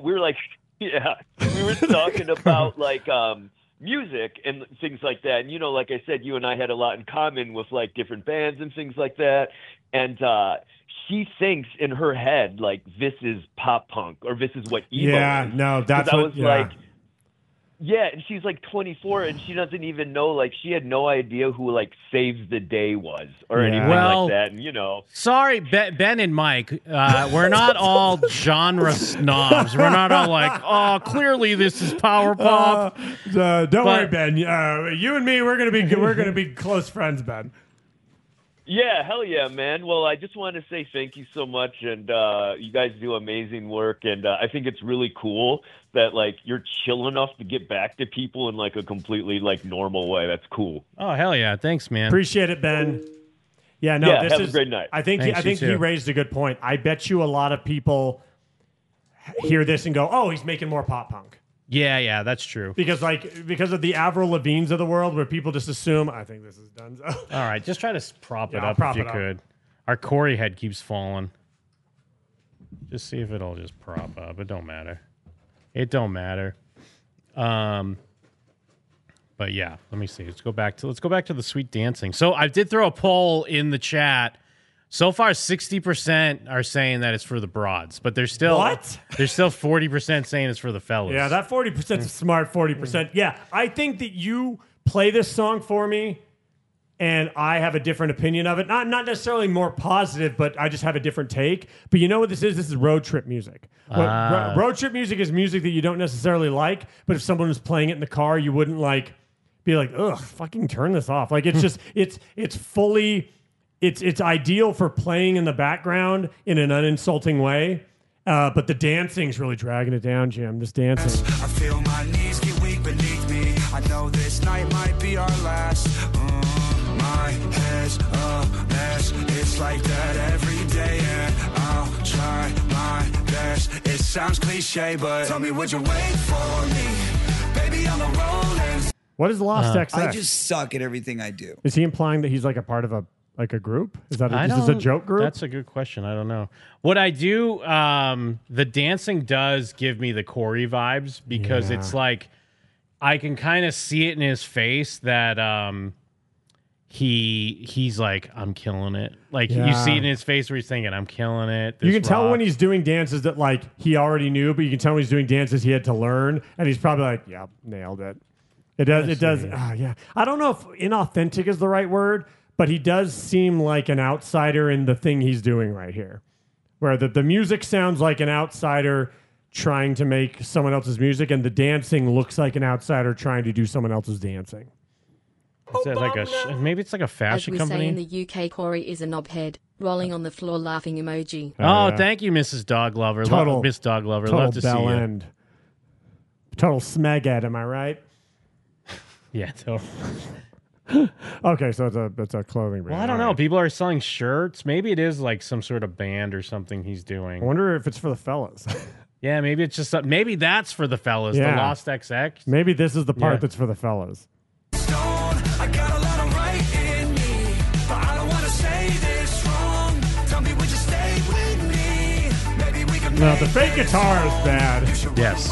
were talking about like music and things like that. And you know, like I said, you and I had a lot in common with like different bands and things like that. And she thinks in her head like this is pop punk or this is what emo is. No, that's 'Cause I what, was like. Yeah, and she's like 24, and she doesn't even know, like, she had no idea who, like, Saves the Day was or anything like that, and, you know. Sorry, Ben and Mike, we're not all genre snobs. We're not all like, oh, clearly this is power pop. Don't worry, Ben. You and me, we're gonna be close friends, Ben. Yeah, hell yeah, man. Well, I just want to say thank you so much, and you guys do amazing work, and I think it's really cool that, like, you're chill enough to get back to people in, like, a completely, like, normal way. That's cool. Oh, hell yeah. Thanks, man. Appreciate it, Ben. Yeah, no, yeah, this have is a great night. I think Thanks, I think you he too. raised a good point. I bet you a lot of people hear this and go, "Oh, he's making more pop punk." Yeah, that's true. Because of the Avril Lavignes of the world, where people just assume, I think this is done. All right, just try to prop it I'll up prop if you it up. could. Our Corey head keeps falling. Just see if it'll just prop up. It don't matter. It don't matter. But yeah, let me see. Let's go back to the sweet dancing. So I did throw a poll in the chat. So far, 60% are saying that it's for the broads, but there's still 40% saying it's for the fellas. Yeah, that 40% is a smart 40%. Yeah, I think that you play this song for me, and I have a different opinion of it. Not necessarily more positive, but I just have a different take. But you know what this is? This is road trip music. Road trip music is music that you don't necessarily like, but if someone was playing it in the car, you wouldn't be like, ugh, fucking turn this off. Like it's just it's fully. It's ideal for playing in the background in an uninsulting way, but the dancing's really dragging it down, Jim. This dancing. I feel my knees get weak beneath me. I know this night might be our last. My head's a mess. It's like that every day, and I'll try my best. It sounds cliche, but tell me, would you wait for me? Baby, I'm a rolling. What is Lost XX? I just suck at everything I do. Is he implying that he's like a part of a group? Is that this a joke group? That's a good question. I don't know. What I do, the dancing does give me the Corey vibes because it's like I can kind of see it in his face that he's like, I'm killing it. Like you see it in his face where he's thinking, I'm killing it. You can tell when he's doing dances that like he already knew, but you can tell when he's doing dances he had to learn, and he's probably like, yeah, nailed it. It does. Yeah. I don't know if inauthentic is the right word, but he does seem like an outsider in the thing he's doing right here, where the music sounds like an outsider trying to make someone else's music, and the dancing looks like an outsider trying to do someone else's dancing. Is that like maybe it's like a fashion As we company? say in the UK, Corey is a knobhead, rolling on the floor laughing emoji. Oh, thank you, Mrs. Dog Lover. Miss Dog Lover. Love to see bell you. end. Total smeghead, am I right? Yeah, totally. Okay, so it's a clothing brand. Well, I don't know. People are selling shirts. Maybe it is like some sort of band or something he's doing. I wonder if it's for the fellas. Yeah, maybe it's just maybe that's for the fellas. Yeah. The Lost XX. Maybe this is the part that's for the fellas. I got a lot of right in me, but I don't want to say this wrong. Tell me, would you stay with me? Maybe we can. No, the fake guitar is bad. Yes.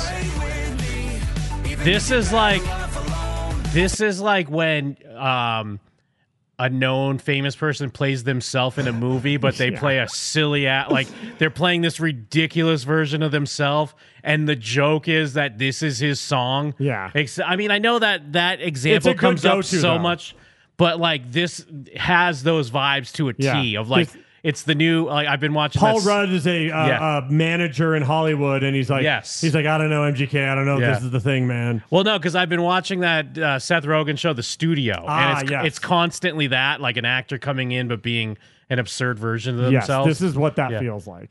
This is like when a known famous person plays themselves in a movie, but they play a silly like they're playing this ridiculous version of themselves, and the joke is that this is his song. Yeah. I mean, I know that example comes up so much, but like this has those vibes to a T of like it's the new. Like I've been watching. Paul Rudd is a manager in Hollywood, and he's like, he's like, I don't know, MGK, I don't know if this is the thing, man. Well, no, because I've been watching that Seth Rogen show, The Studio, and it's constantly that, like an actor coming in but being an absurd version of themselves. This is what that feels like.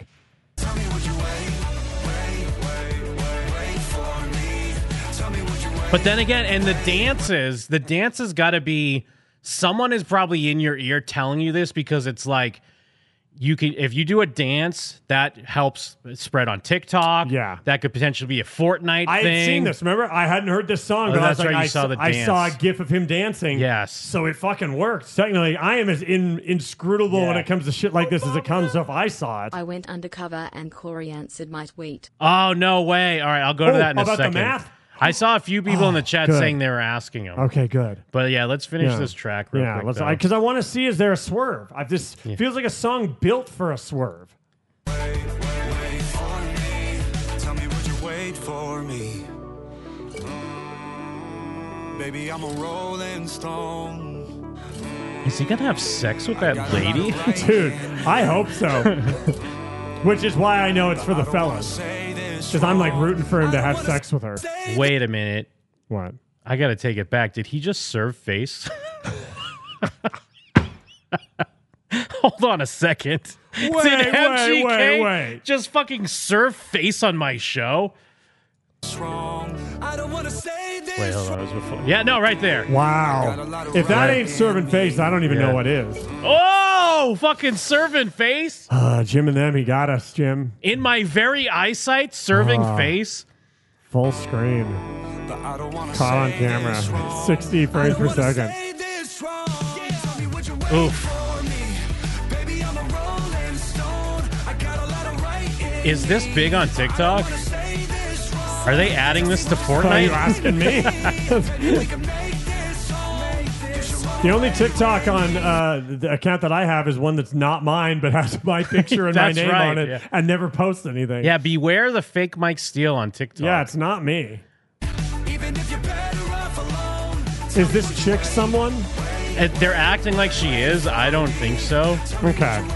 But then again, and the dances got to be someone is probably in your ear telling you this, because it's like you can, if you do a dance that helps spread on TikTok, that could potentially be a Fortnite I thing. had seen this. Remember, I hadn't heard this song, but I was like, I saw a GIF of him dancing. Yes, so it fucking worked. Technically, I am as inscrutable when it comes to shit like this as it comes. So if I saw it, I went undercover and Corey answered my tweet. Oh, no way. All right, I'll go to that in a about second. the math? I saw a few people in the chat good. saying they were asking him. Okay, good. But yeah, let's finish this track real quick. Yeah, because I want to see, is there a swerve? This feels like a song built for a swerve. Tell me, would you wait for me? Baby, I'm a rolling stone. Is he going to have sex with that lady? Dude, I hope so. Which is why I know it's for the fellas. Because I'm like rooting for him to have sex with her. Wait a minute. What? I got to take it back. Did he just serve face? Hold on a second. Did MGK wait. just fucking serve face on my show? I don't want to say this. Wait, hold on. It was before. Yeah, no, right there. Wow. If that ain't serving face, I don't even know what is. Oh, fucking serving face. Jim and them, he got us, Jim. In my very eyesight, serving face. Full screen. Caught on camera. 60 frames per second. Oof. Is this big on TikTok? Are they adding this to Fortnite? Are you asking me? The only TikTok on the account that I have is one that's not mine, but has my picture and my That's name right, on it, yeah. and never posts anything. Yeah, beware the fake Mike Steele on TikTok. Yeah, it's not me. Is this chick someone? They're acting like she is. I don't think so. Okay.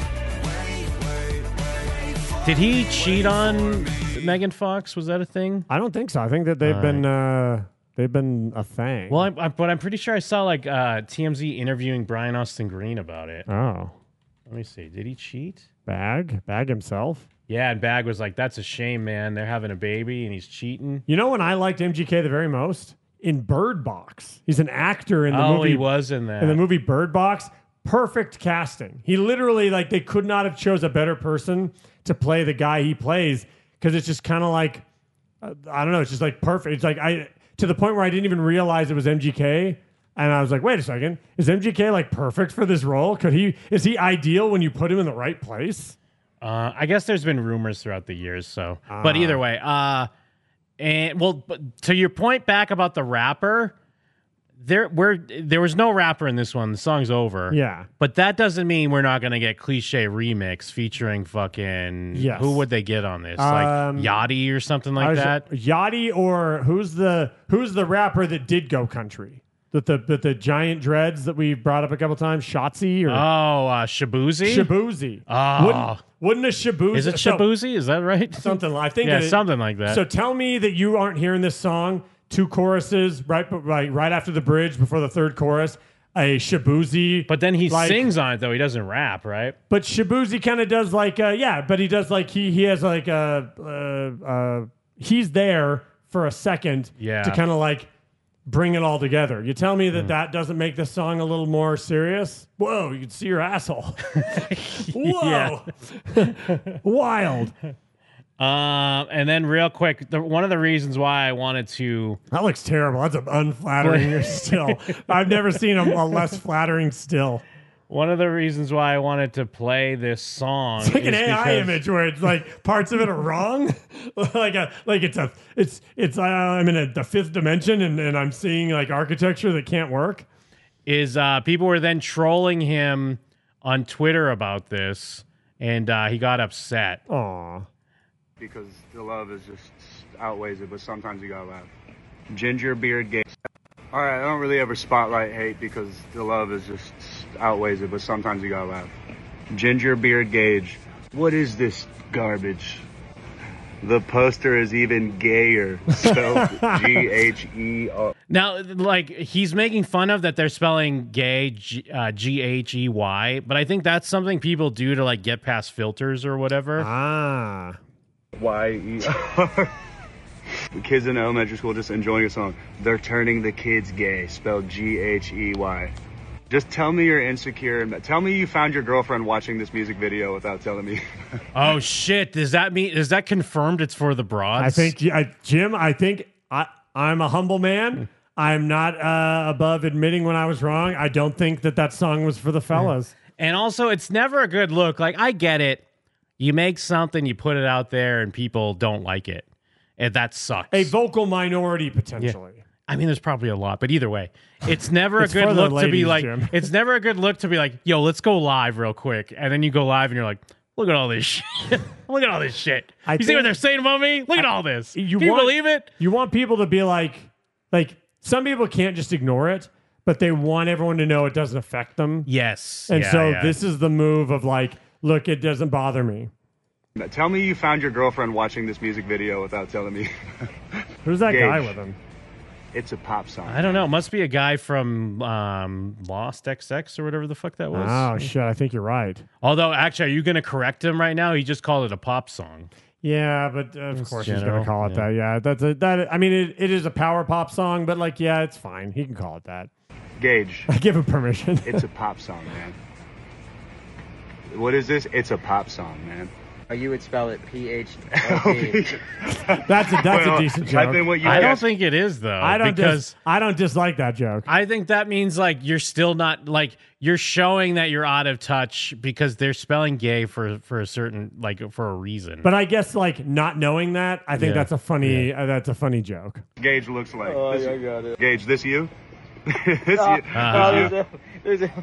Did he cheat on Megan Fox? Was that a thing? I don't think so. I think that they've been a thing. Well, but I'm pretty sure I saw like TMZ interviewing Brian Austin Green about it. Oh. Let me see. Did he cheat? Bag himself? Yeah, and Bag was like, "That's a shame, man. They're having a baby and he's cheating." You know when I liked MGK the very most? In Bird Box. He's an actor in the movie. Oh, he was in that. In the movie Bird Box. Perfect casting. He literally, like, they could not have chose a better person to play the guy he plays, because it's just kind of like, I don't know, it's just like perfect. It's like, to the point where I didn't even realize it was MGK, and I was like, wait a second, is MGK like perfect for this role? Is he ideal when you put him in the right place? I guess there's been rumors throughout the years, so. But either way, but to your point back about the rapper, there was no rapper in this one. The song's over. Yeah. But that doesn't mean we're not going to get Cliche Remix featuring fucking... Yes. Who would they get on this? Like Yachty or something like that? Yachty, or who's the rapper that did go country? The giant dreads that we brought up a couple times? Shotzi? Or Shabuzi? Shabuzi. Oh. Wouldn't a Shabuzi... Is it Shabuzi? Is that right? Something like... I think yeah, something like that. So tell me that you aren't hearing this song, 2 choruses, right after the bridge, before the third chorus, a Shabuzi... But then he sings on it, though. He doesn't rap, right? But Shabuzi kind of does like... but he does like... He has like he's there for a second to kind of like bring it all together. You tell me that doesn't make the song a little more serious? Whoa, you can see your asshole. Whoa. Wild. And then real quick, one of the reasons why I wanted to... That looks terrible. That's an unflattering still. I've never seen a less flattering still. One of the reasons why I wanted to play this song it's like is an AI because... image where it's like parts of it are wrong. I'm in the fifth dimension and I'm seeing like architecture that can't work. Is people were then trolling him on Twitter about this, and he got upset. Aw. Because the love is just outweighs it, but sometimes you gotta laugh. Ginger beard gay. All right, I don't really ever spotlight hate because the love is just outweighs it, but sometimes you gotta laugh. Ginger beard gauge. What is this garbage? The poster is even gayer. Spelled G-H-E-R. Now, like, he's making fun of that they're spelling gay, G-H-E-Y, but I think that's something people do to, like, get past filters or whatever. Ah. Y-E-R. The kids in elementary school just enjoying a song. They're turning the kids gay, spelled G-H-E-Y. Just tell me you're insecure and tell me you found your girlfriend watching this music video without telling me. Oh shit! Is that confirmed? It's for the broads. I think Jim. I think I'm a humble man. I'm not above admitting when I was wrong. I don't think that song was for the fellas. And also, it's never a good look. Like, I get it. You make something, you put it out there, and people don't like it. And that sucks. A vocal minority, potentially. Yeah. I mean, there's probably a lot, but either way, it's never It's a good for the look to be ladies, like, Jim. it's never a good look to be like, yo, let's go live real quick. And then you go live and you're like, look at all this shit. Look at all this shit. You see what they're saying about me? Look at all this. Can you believe it? You want people to be like some people can't just ignore it, but they want everyone to know it doesn't affect them. Yes. And this is the move of like, look, it doesn't bother me. Tell me you found your girlfriend watching this music video without telling me. Who's that Gage. guy with him? It's a pop song. I don't know. It must be a guy from Lost XX or whatever the fuck that was. Oh, shit. I think you're right. Although, actually, are you going to correct him right now? He just called it a pop song. Yeah, but of course he's general, going to call it that. Yeah, that. I mean, it is a power pop song, but like, yeah, it's fine. He can call it that. Gage. I give him permission. It's a pop song, man. What is this? It's a pop song, man. Or you would spell it PH. That's a decent joke. I don't think it is though. I don't because I don't dislike that joke. I think that means like you're still not like you're showing that you're out of touch because they're spelling gay for a certain like for a reason. But I guess like not knowing that, I think that's a funny joke. Gage looks like. Oh, yeah, I got it. Gage, this you? this No, you? no, there's a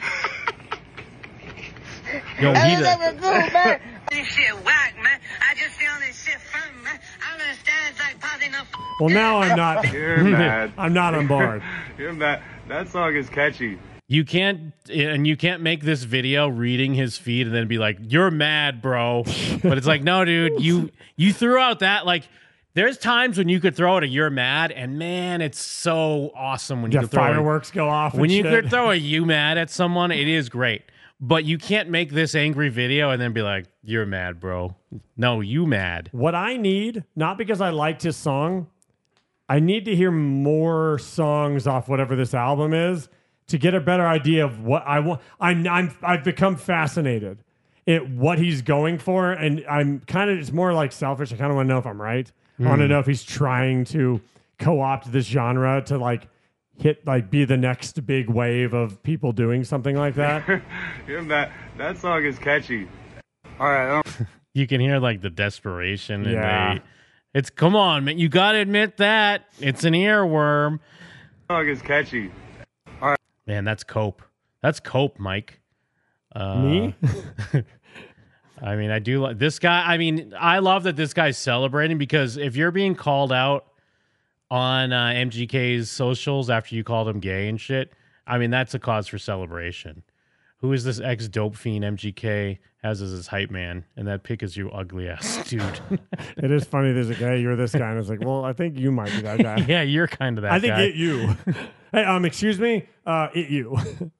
Yo, I he ain't the- never go, man. This shit whack, man. I just feel this shit fun, man. I don't understand. It's like posing up. Well, now I'm not. You're mad. I'm not on board. You're mad. That song is catchy. You can't make this video reading his feed and then be like, "You're mad, bro." But it's like, no, dude, you threw out that like. There's times when you could throw it a "you're mad," and man, it's so awesome when you Yeah, can throw fireworks go off. When and you shit. could throw a "you mad" at someone, it is great. But you can't make this angry video and then be like, "You're mad, bro." No, you mad. What I need, not because I liked his song, I need to hear more songs off whatever this album is to get a better idea of what I want. I've become fascinated at what he's going for, and I'm kind of, it's more like selfish. I kind of want to know if I'm right. I want to know if he's trying to co-opt this genre to like hit, like be the next big wave of people doing something like that. You're mad. That song is catchy. All right. You can hear like the desperation. And Yeah. it's come on, man. You got to admit that it's an earworm. Song is catchy. Man, that's cope. That's cope, Mike. Me? I mean, I do like this guy. I mean, I love that this guy's celebrating because if you're being called out on MGK's socials after you called him gay and shit, I mean, that's a cause for celebration. Who is this ex-dope fiend MGK has as his hype man? And that pic is you ugly ass dude. It is funny. There's a guy, you're this guy, and it's like, well, I think you might be that guy. Yeah, you're kind of that guy. I think it you. Hey, excuse me, it you.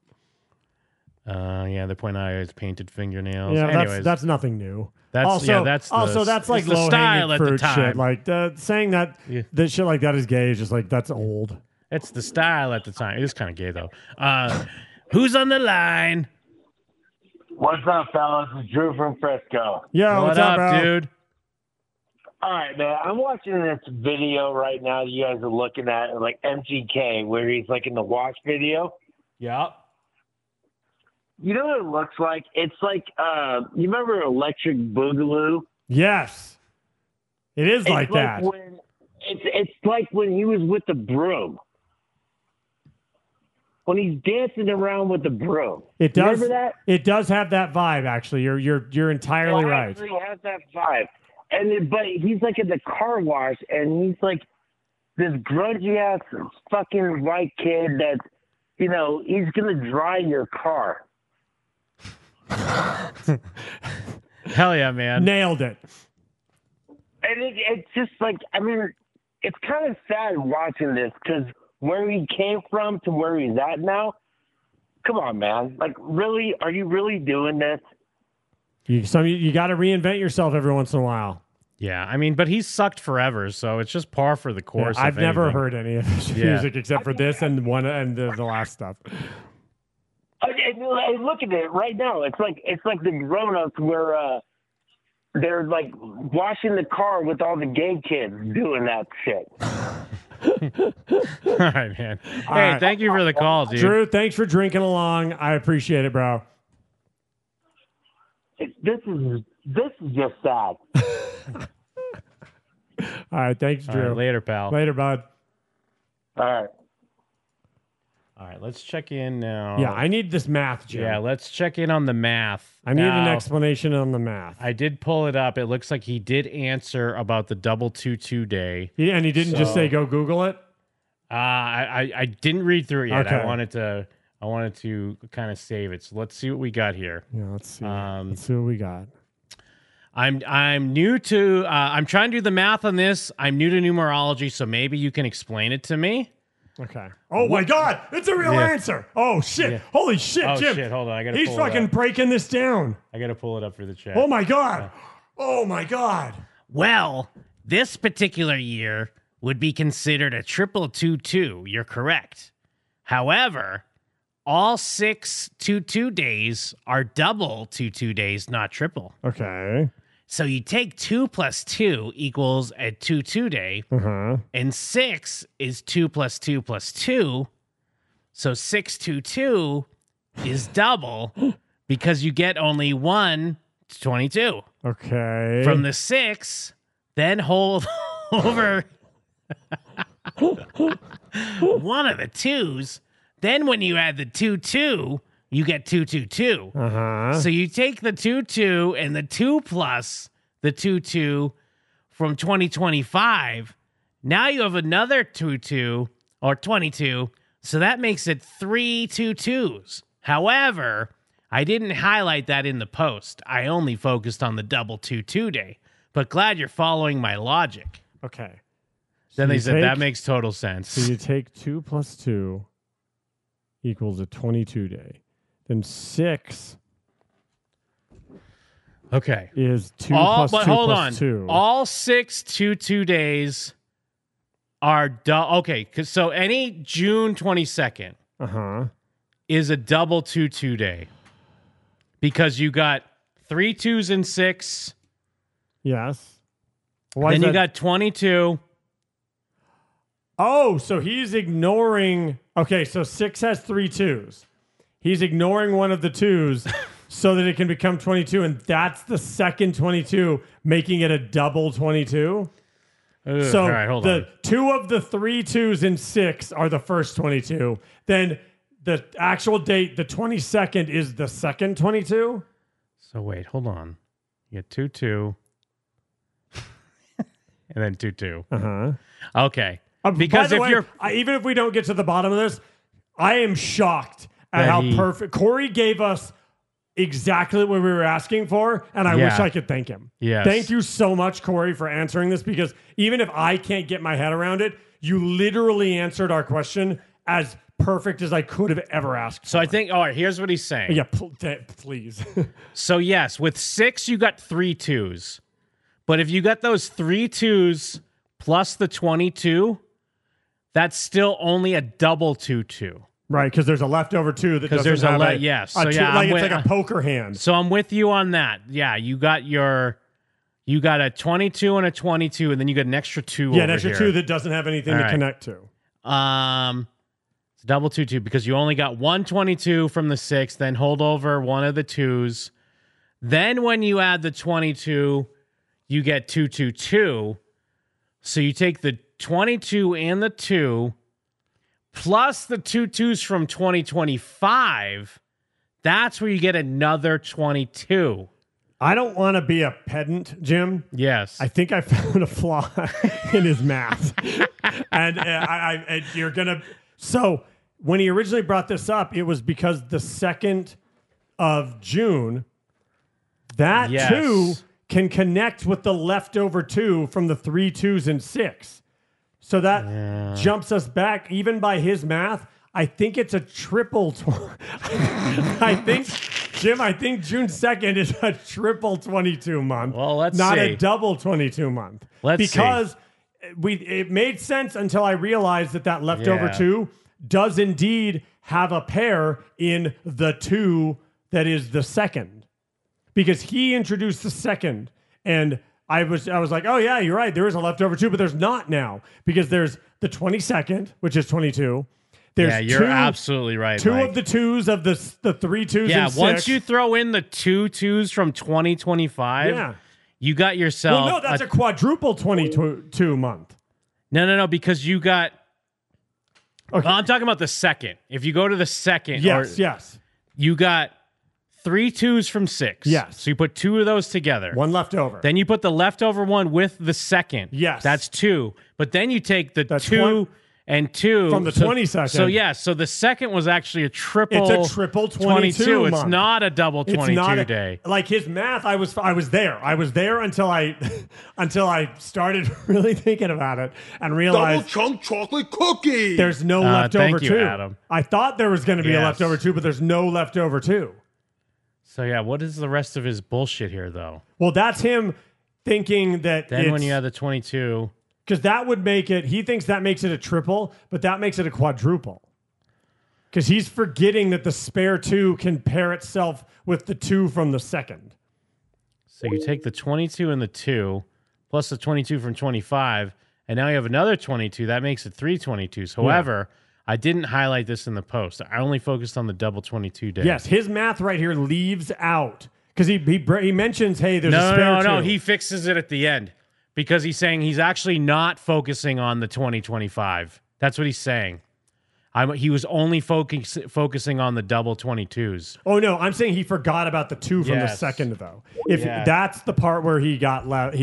Yeah, they're pointing out his painted fingernails. Yeah, Anyways, that's nothing new. That's also, that's the, also that's like it's the low style hanging at the fruit time. shit. Like saying that that shit like that is gay is just like that's old. It's the style at the time. It is kind of gay though. Who's on the line? What's up, fellas? It's Drew from Frisco. Yo, what's up, bro? dude? All right, man. I'm watching this video right now that you guys are looking at, like MGK, where he's like in the wash video. Yeah. You know what it looks like? It's like, you remember Electric Boogaloo? Yes, it is like that. It's like when he was with the broom. When he's dancing around with the broom. It does. Remember that? It does have that vibe. Actually, you're entirely It right. actually has that vibe. But he's like in the car wash, and he's like this grungy ass fucking white kid that, you know, he's gonna dry your car. Hell yeah, man! Nailed it. And it's just like, I mean, it's kind of sad watching this because where he came from to where he's at now. Come on, man! Like, really, are you really doing this? You got to reinvent yourself every once in a while. Yeah, I mean, but he's sucked forever, so it's just par for the course. Yeah, I've if never anything. heard any of his Yeah. music except for this and the last stuff. And look at it right now. It's like the grown-ups where they're like washing the car with all the gay kids doing that shit. All right, man. All Hey, right. thank you for the call, dude. Drew, thanks for drinking along. I appreciate it, bro. This is just sad. All right, thanks, All Drew. right, later, pal. Later, bud. All right. All right, let's check in now. Yeah, I need this math, Jim. Yeah, let's check in on the math. I need an Now, explanation on the math. I did pull it up. It looks like he did answer about the double 2-2 day. And he didn't just So- say go Google it. I didn't read through it yet. Okay. I wanted to kind of save it. So let's see what we got here. Yeah, let's see. Let's see what we got. I'm new to. I'm trying to do the math on this. I'm new to numerology, so maybe you can explain it to me. Okay. Oh my God, it's a real Yeah. answer. Oh shit! Yeah. Holy shit, Oh, Jim! shit, hold on, I gotta He's pull it fucking up. breaking this down. I got to pull it up for the chat. Oh my God! Oh my God! Well, this particular year would be considered a triple 2-2. You're correct. However, all 6 2-2 days are double 2-2 days, not triple. Okay. So you take 2 plus 2 equals a 2 day, and 6 is 2 plus 2 plus 2. So 622 is double because you get only 1 to 22. Okay. From the 6, then hold over one of the 2s. Then when you add the 2, you get 222. So you take the 2 and the 2 plus the 2 from 2025. Now you have another 2 or 22. So that makes it 3 2s. However, I didn't highlight that in the post. I only focused on the double 2 day. But glad you're following my logic. Okay. Then they said that makes total sense. So you take 2 plus 2 equals a 22 day. Then 6 is 2 plus 2 plus 2. All 6 2 days are okay. So any June 22nd is a double 2 day because you got 3 2s and 6. Yes. Then you got 22. Oh, so he's ignoring. Okay, so 6 has 3 2s. He's ignoring one of the 2s so that it can become 22, and that's the second 22, making it a double 22. So all right, hold on. 2 of the 3 2s in 6 are the first 22. Then the actual date, the 22nd, is the second 22. So wait, hold on. You get 2 and then 2. Okay. Because By the if way, you're even if we don't get to the bottom of this, I am shocked at how perfect Corey gave us exactly what we were asking for, and I wish I could thank him. Yes. Thank you so much, Corey, for answering this, because even if I can't get my head around it, you literally answered our question as perfect as I could have ever asked. So I think, all right, here's what he's saying. Yeah, please. So yes, with 6, you got 3 2s. But if you got those 3 2s plus the 22, that's still only a double 2. Right, because there's a leftover 2 that doesn't there's have a yes. So two, yeah, like it's like a poker hand. So I'm with you on that. Yeah, you got a 22 and a 22, and then you got an extra 2. Yeah, an extra 2 that doesn't have anything to connect to. It's double 2 because you only got 122 from the 6, then hold over one of the 2s. Then when you add the 22, you get 2. So you take the 22 and the 2 plus the 2s from 2025. That's where you get another 22. I don't want to be a pedant, Jim. Yes. I think I found a flaw in his math. And you're going to... So when he originally brought this up, it was because the 2nd of June, that 2 can connect with the leftover 2 from the 3 2s and 6. So that jumps us back, even by his math. I think it's a triple. I think Jim, June 2nd is a triple 22 month. Well, let's not see. a double 22 month. Because it made sense until I realized that leftover 2 does indeed have a pair in the 2 that is the 2nd. Because he introduced the 2nd, and I was like, oh yeah, you're right. There is a leftover 2, but there's not now, because there's the 22nd, which is 22. There's you're absolutely right. 2 Mike. of the 2s of the 3 2s. Yeah, and 6. once you throw in the 2 2s from 2025, you got yourself. Well, no, that's a quadruple 22 month. No, because you got. Okay. Well, I'm talking about the 2nd. If you go to the 2nd, yes, you got 3 2s from 6. Yes. So you put 2 of those together. 1 left over. Then you put the leftover one with the 2nd. Yes. That's 2. But then you take the 2 and 2 from the 22nd. So so the 2nd was actually a triple. It's a triple 22 It's month. not a double 22 day. Like his math, I was there. I was there until I started really thinking about it and realized double chunk chocolate cookie. There's no leftover 2. Adam. I thought there was going to be a leftover 2, but there's no leftover 2. So yeah, what is the rest of his bullshit here, though? Well, that's him thinking that. Then when you add the 22, because that would make it. He thinks that makes it a triple, but that makes it a quadruple. Because he's forgetting that the spare 2 can pair itself with the 2 from the 2nd. So you take the 22 and the 2, plus the 22 from 25, and now you have another 22. That makes it 3 22s. However, I didn't highlight this in the post. I only focused on the double 22 day. Yes, his math right here leaves out because he mentions, hey, there's a spare No. two. He fixes it at the end because he's saying he's actually not focusing on the 2025. That's what he's saying. He was only focusing on the double 22s. Oh no, I'm saying he forgot about the 2 from the second though. If that's the part where he got lost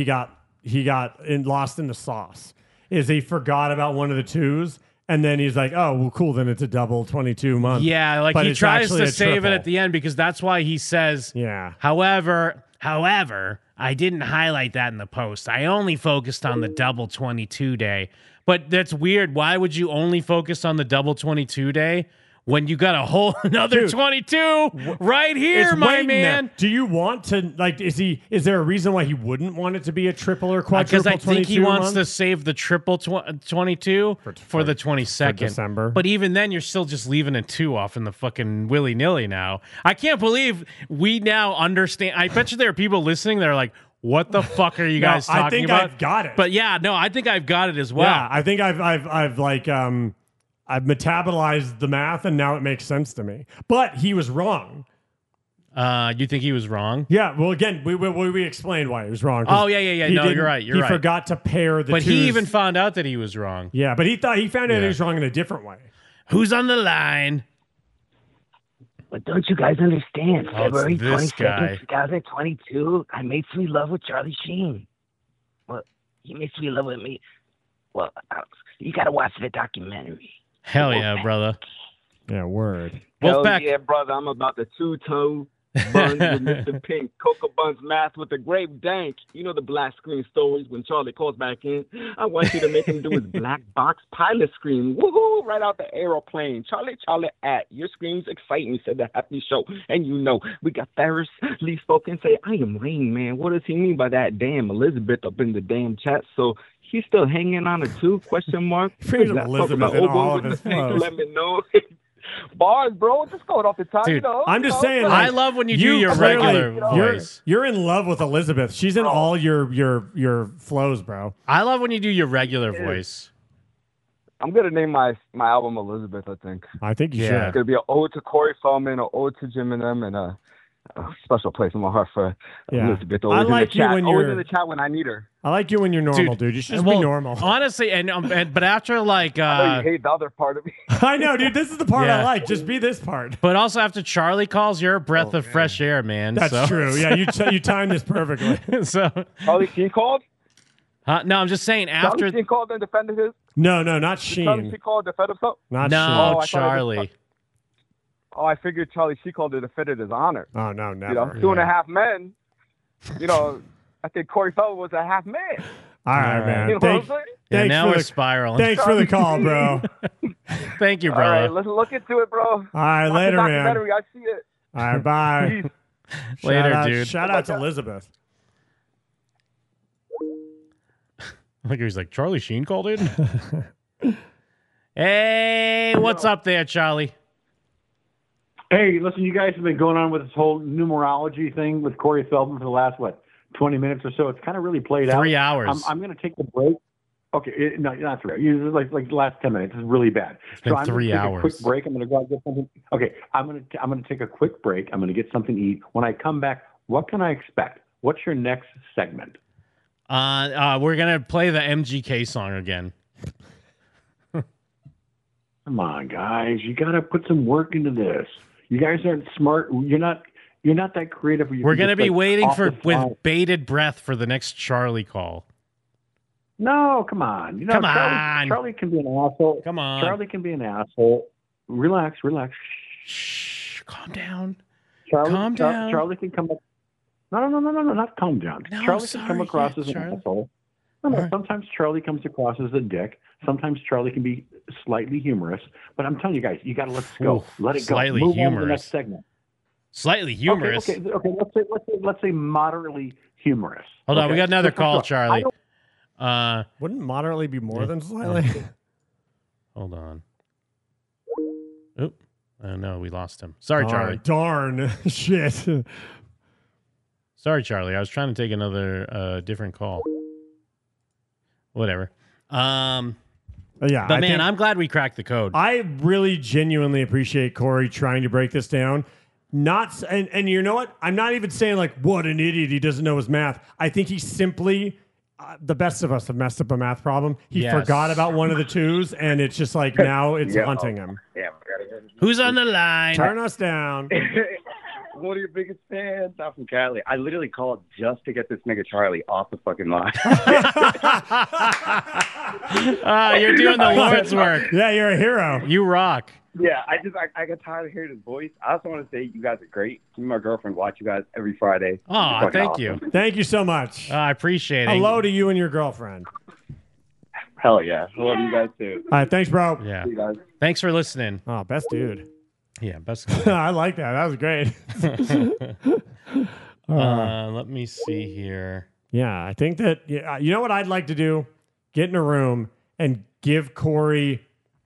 in the sauce, is he forgot about one of the 2s, and then he's like, oh well, cool, then it's a double 22 month. Yeah, like But he it's tries actually to a save triple. it at the end because that's why he says, However, I didn't highlight that in the post. I only focused on the double 22 day. But that's weird. Why would you only focus on the double 22 day when you got a whole another 22 right here, It's my waiting man? there. Do you want to is there a reason why he wouldn't want it to be a triple or quadruple? Because I think he 22 wants month? to save the triple 22 for the 22nd. December. But even then, you're still just leaving a 2 off in the fucking willy-nilly now. I can't believe we now understand. I bet you there are people listening that are like, what the fuck are you guys talking I think about? I've got it. But yeah, no, I think I've got it as well. Yeah, I think I've metabolized the math and now it makes sense to me. But he was wrong. You think he was wrong? Yeah. Well, again, we explained why he was wrong. 'cause Oh, yeah. he No, didn't- you're right. You're he right. forgot to pair the But twos. he even found out that he was wrong. Yeah, but he found out he was wrong in a different way. Who's on the line? But don't you guys understand? Oh, it's February this 22nd, guy. 2022, I made sweet love with Charlie Sheen. Well, he made sweet love with me. Well, you got to watch the documentary. Hell yeah, brother. Yeah, word. Hell Wolfpack. yeah, brother. I'm about the two-toe buns with Mr. Pink. Cocoa Buns math with the grape dank. You know the black screen stories when Charlie calls back in. I want you to make him do his black box pilot scream. Woohoo! Right out the aeroplane. Charlie at your screams excite me, said the happy show. And you know, we got Ferris Lee spoken say, I am Rain Man. What does he mean by that? Damn Elizabeth up in the damn chat. So he's still hanging on a 2 question mark. Brings Let's talk Elizabeth about in Oboe all of with his the snake. flows. Let me know. Bars, bro. Just going off the top, Dude, you know. I'm just saying. I like, love when you do your clearly- regular you're- voice. You're in love with Elizabeth. She's in all your flows, bro. I love when you do your regular voice. I'm gonna name my album Elizabeth. I think. I think you It's should. gonna be an ode to Corey Feldman, an ode to Jim and them, and a special place in my heart for Yeah. Elizabeth. I Always like in the you chat. when Always you're- in the chat when I need her. I like you when you're normal, dude. You should just well, be normal. Honestly, but after like, I know you hate the other part of me. I know, dude. This is the part I Yeah. like. Just be this part. but also after Charlie calls, you're a breath of fresh air, man. That's so. true. Yeah, you timed this perfectly. so, Charlie Sheen called. no, I'm just saying after. Charlie Sheen called and defended his. No, not Did Charlie Sheen. Sheen called and defended himself. Not no, Sheen. I thought it was- Charlie. Oh, I figured Charlie Sheen called to defend his honor. Oh no, never. You know, 2.5 men. You know, I think Corey Feldman was a half man. All right, man. You know what I'm Thanks, saying? Yeah, thanks now for we're the, spiraling. Thanks for the call, bro. Thank you, All right, brother. let's look into it, bro. All right, Watch later, the man. documentary. I see it. All right, bye. Peace. Later, dude. Shout out to Elizabeth. Like he's like Charlie Sheen called in. Hey, what's up there, Charlie? Hey, listen, you guys have been going on with this whole numerology thing with Corey Feldman for the last, 20 minutes or so. It's kind of really played out. 3 hours. I'm going to take the break. Okay, no, not 3 hours. It's like the last 10 minutes. It's really bad. been I'm 3 gonna take hours. a quick break. I'm going to go out and get something. Okay, I'm going to take a quick break. I'm going to get something to eat. When I come back, what can I expect? What's your next segment? We're gonna play the MGK song again. Come on, guys. You got to put some work into this. You guys aren't smart. You're not that creative. We're gonna be waiting for with with bated breath for the next Charlie call. No, come on. Come Charlie, on. Charlie can be an asshole. Come on. Charlie can be an asshole. Relax. Shh. Calm down. Charlie, Calm down. Charlie can come up. No, not calm down. No, Charlie can come sorry. across Yeah, as an Charlie. asshole. No, sometimes Charlie comes across as a dick. Sometimes Charlie can be slightly humorous. But I'm telling you guys, you got to let it go. Ooh, Let it go. slightly Move on to the humorous. next segment. Slightly humorous. Okay. Let's say moderately humorous. Hold on, we got another Let's call, go. Charlie. Wouldn't moderately be more than slightly? Hold on. Oop. Oh no, we lost him. Sorry, All Charlie. right, darn. Shit. Sorry, Charlie. I was trying to take another different call. Whatever. Yeah, but man, I'm glad we cracked the code. I really genuinely appreciate Corey trying to break this down. And you know what? I'm not even saying like, what an idiot, he doesn't know his math. I think he simply, the best of us have messed up a math problem. He Yes. forgot about one of the twos, and it's just like now it's haunting him. Yeah. Who's on the line? Turn us down. One of your biggest fans. I'm from Cali. I literally called just to get this nigga Charlie off the fucking line. You're doing the Lord's work. Yeah, you're a hero. You rock. Yeah, I got tired of hearing his voice. I also want to say you guys are great. Me and my girlfriend watch you guys every Friday. Oh, You're fucking thank awesome. you. Thank you so much. I appreciate it. Hello to you and your girlfriend. Hell yeah. I love you guys too. All right, thanks, bro. Yeah. See you guys. Thanks for listening. Oh, best dude. Yeah, best. I like that. That was great. Let me see here. Yeah, I think that, you know what I'd like to do? Get in a room and give Corey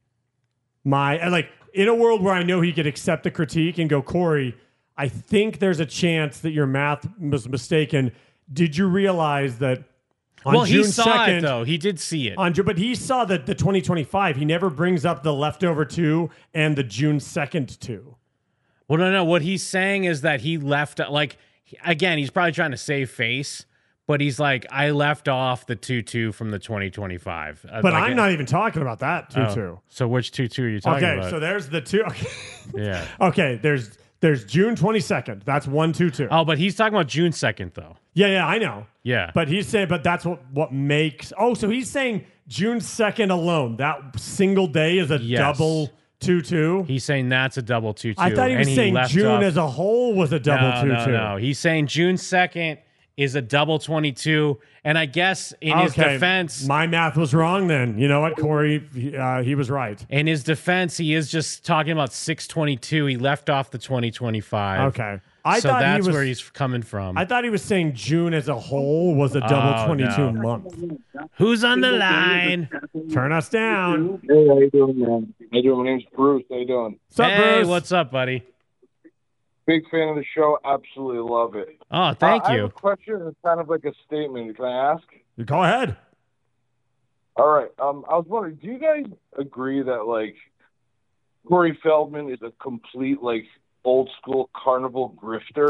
in a world where I know he could accept the critique and go, Corey, I think there's a chance that your math was mistaken. Did you realize that on June he saw 2nd, it, though. He did see it. But he saw the 2025. He never brings up the leftover 2 and the June 2nd 2. Well, no. What he's saying is that he left, again, he's probably trying to save face, but he's like, I left off the 2-2 from the 2025. But I'm not even talking about that 2-2. Oh, so which 2-2 are you talking about? Okay, so there's the 2. Okay. Yeah. Okay, there's June 22nd. That's 1-2-2. Oh, but he's talking about June 2nd, though. Yeah, I know. Yeah. But he's saying, but that's what makes. Oh, so he's saying June 2nd alone, that single day is a double 2-2. He's saying that's a double 2-2. I thought he was saying June as a whole was a double 2-2. No. He's saying June 2nd is a double 22. And I guess in his defense, my math was wrong then. You know what, Corey? He was right. In his defense, he is just talking about 622. He left off the 2025. Okay. So that's where he's coming from. I thought he was saying June as a whole was a double 22 month. Who's on the line? Turn us down. Hey, how you doing, man? How you doing? My name's Bruce. How you doing? Hey, what's up, buddy? Big fan of the show. Absolutely love it. Oh, thank I you. have a question. It's kind of like a statement. Can I ask? Go ahead. All right. I was wondering, do you guys agree that Corey Feldman is a complete old school carnival grifter,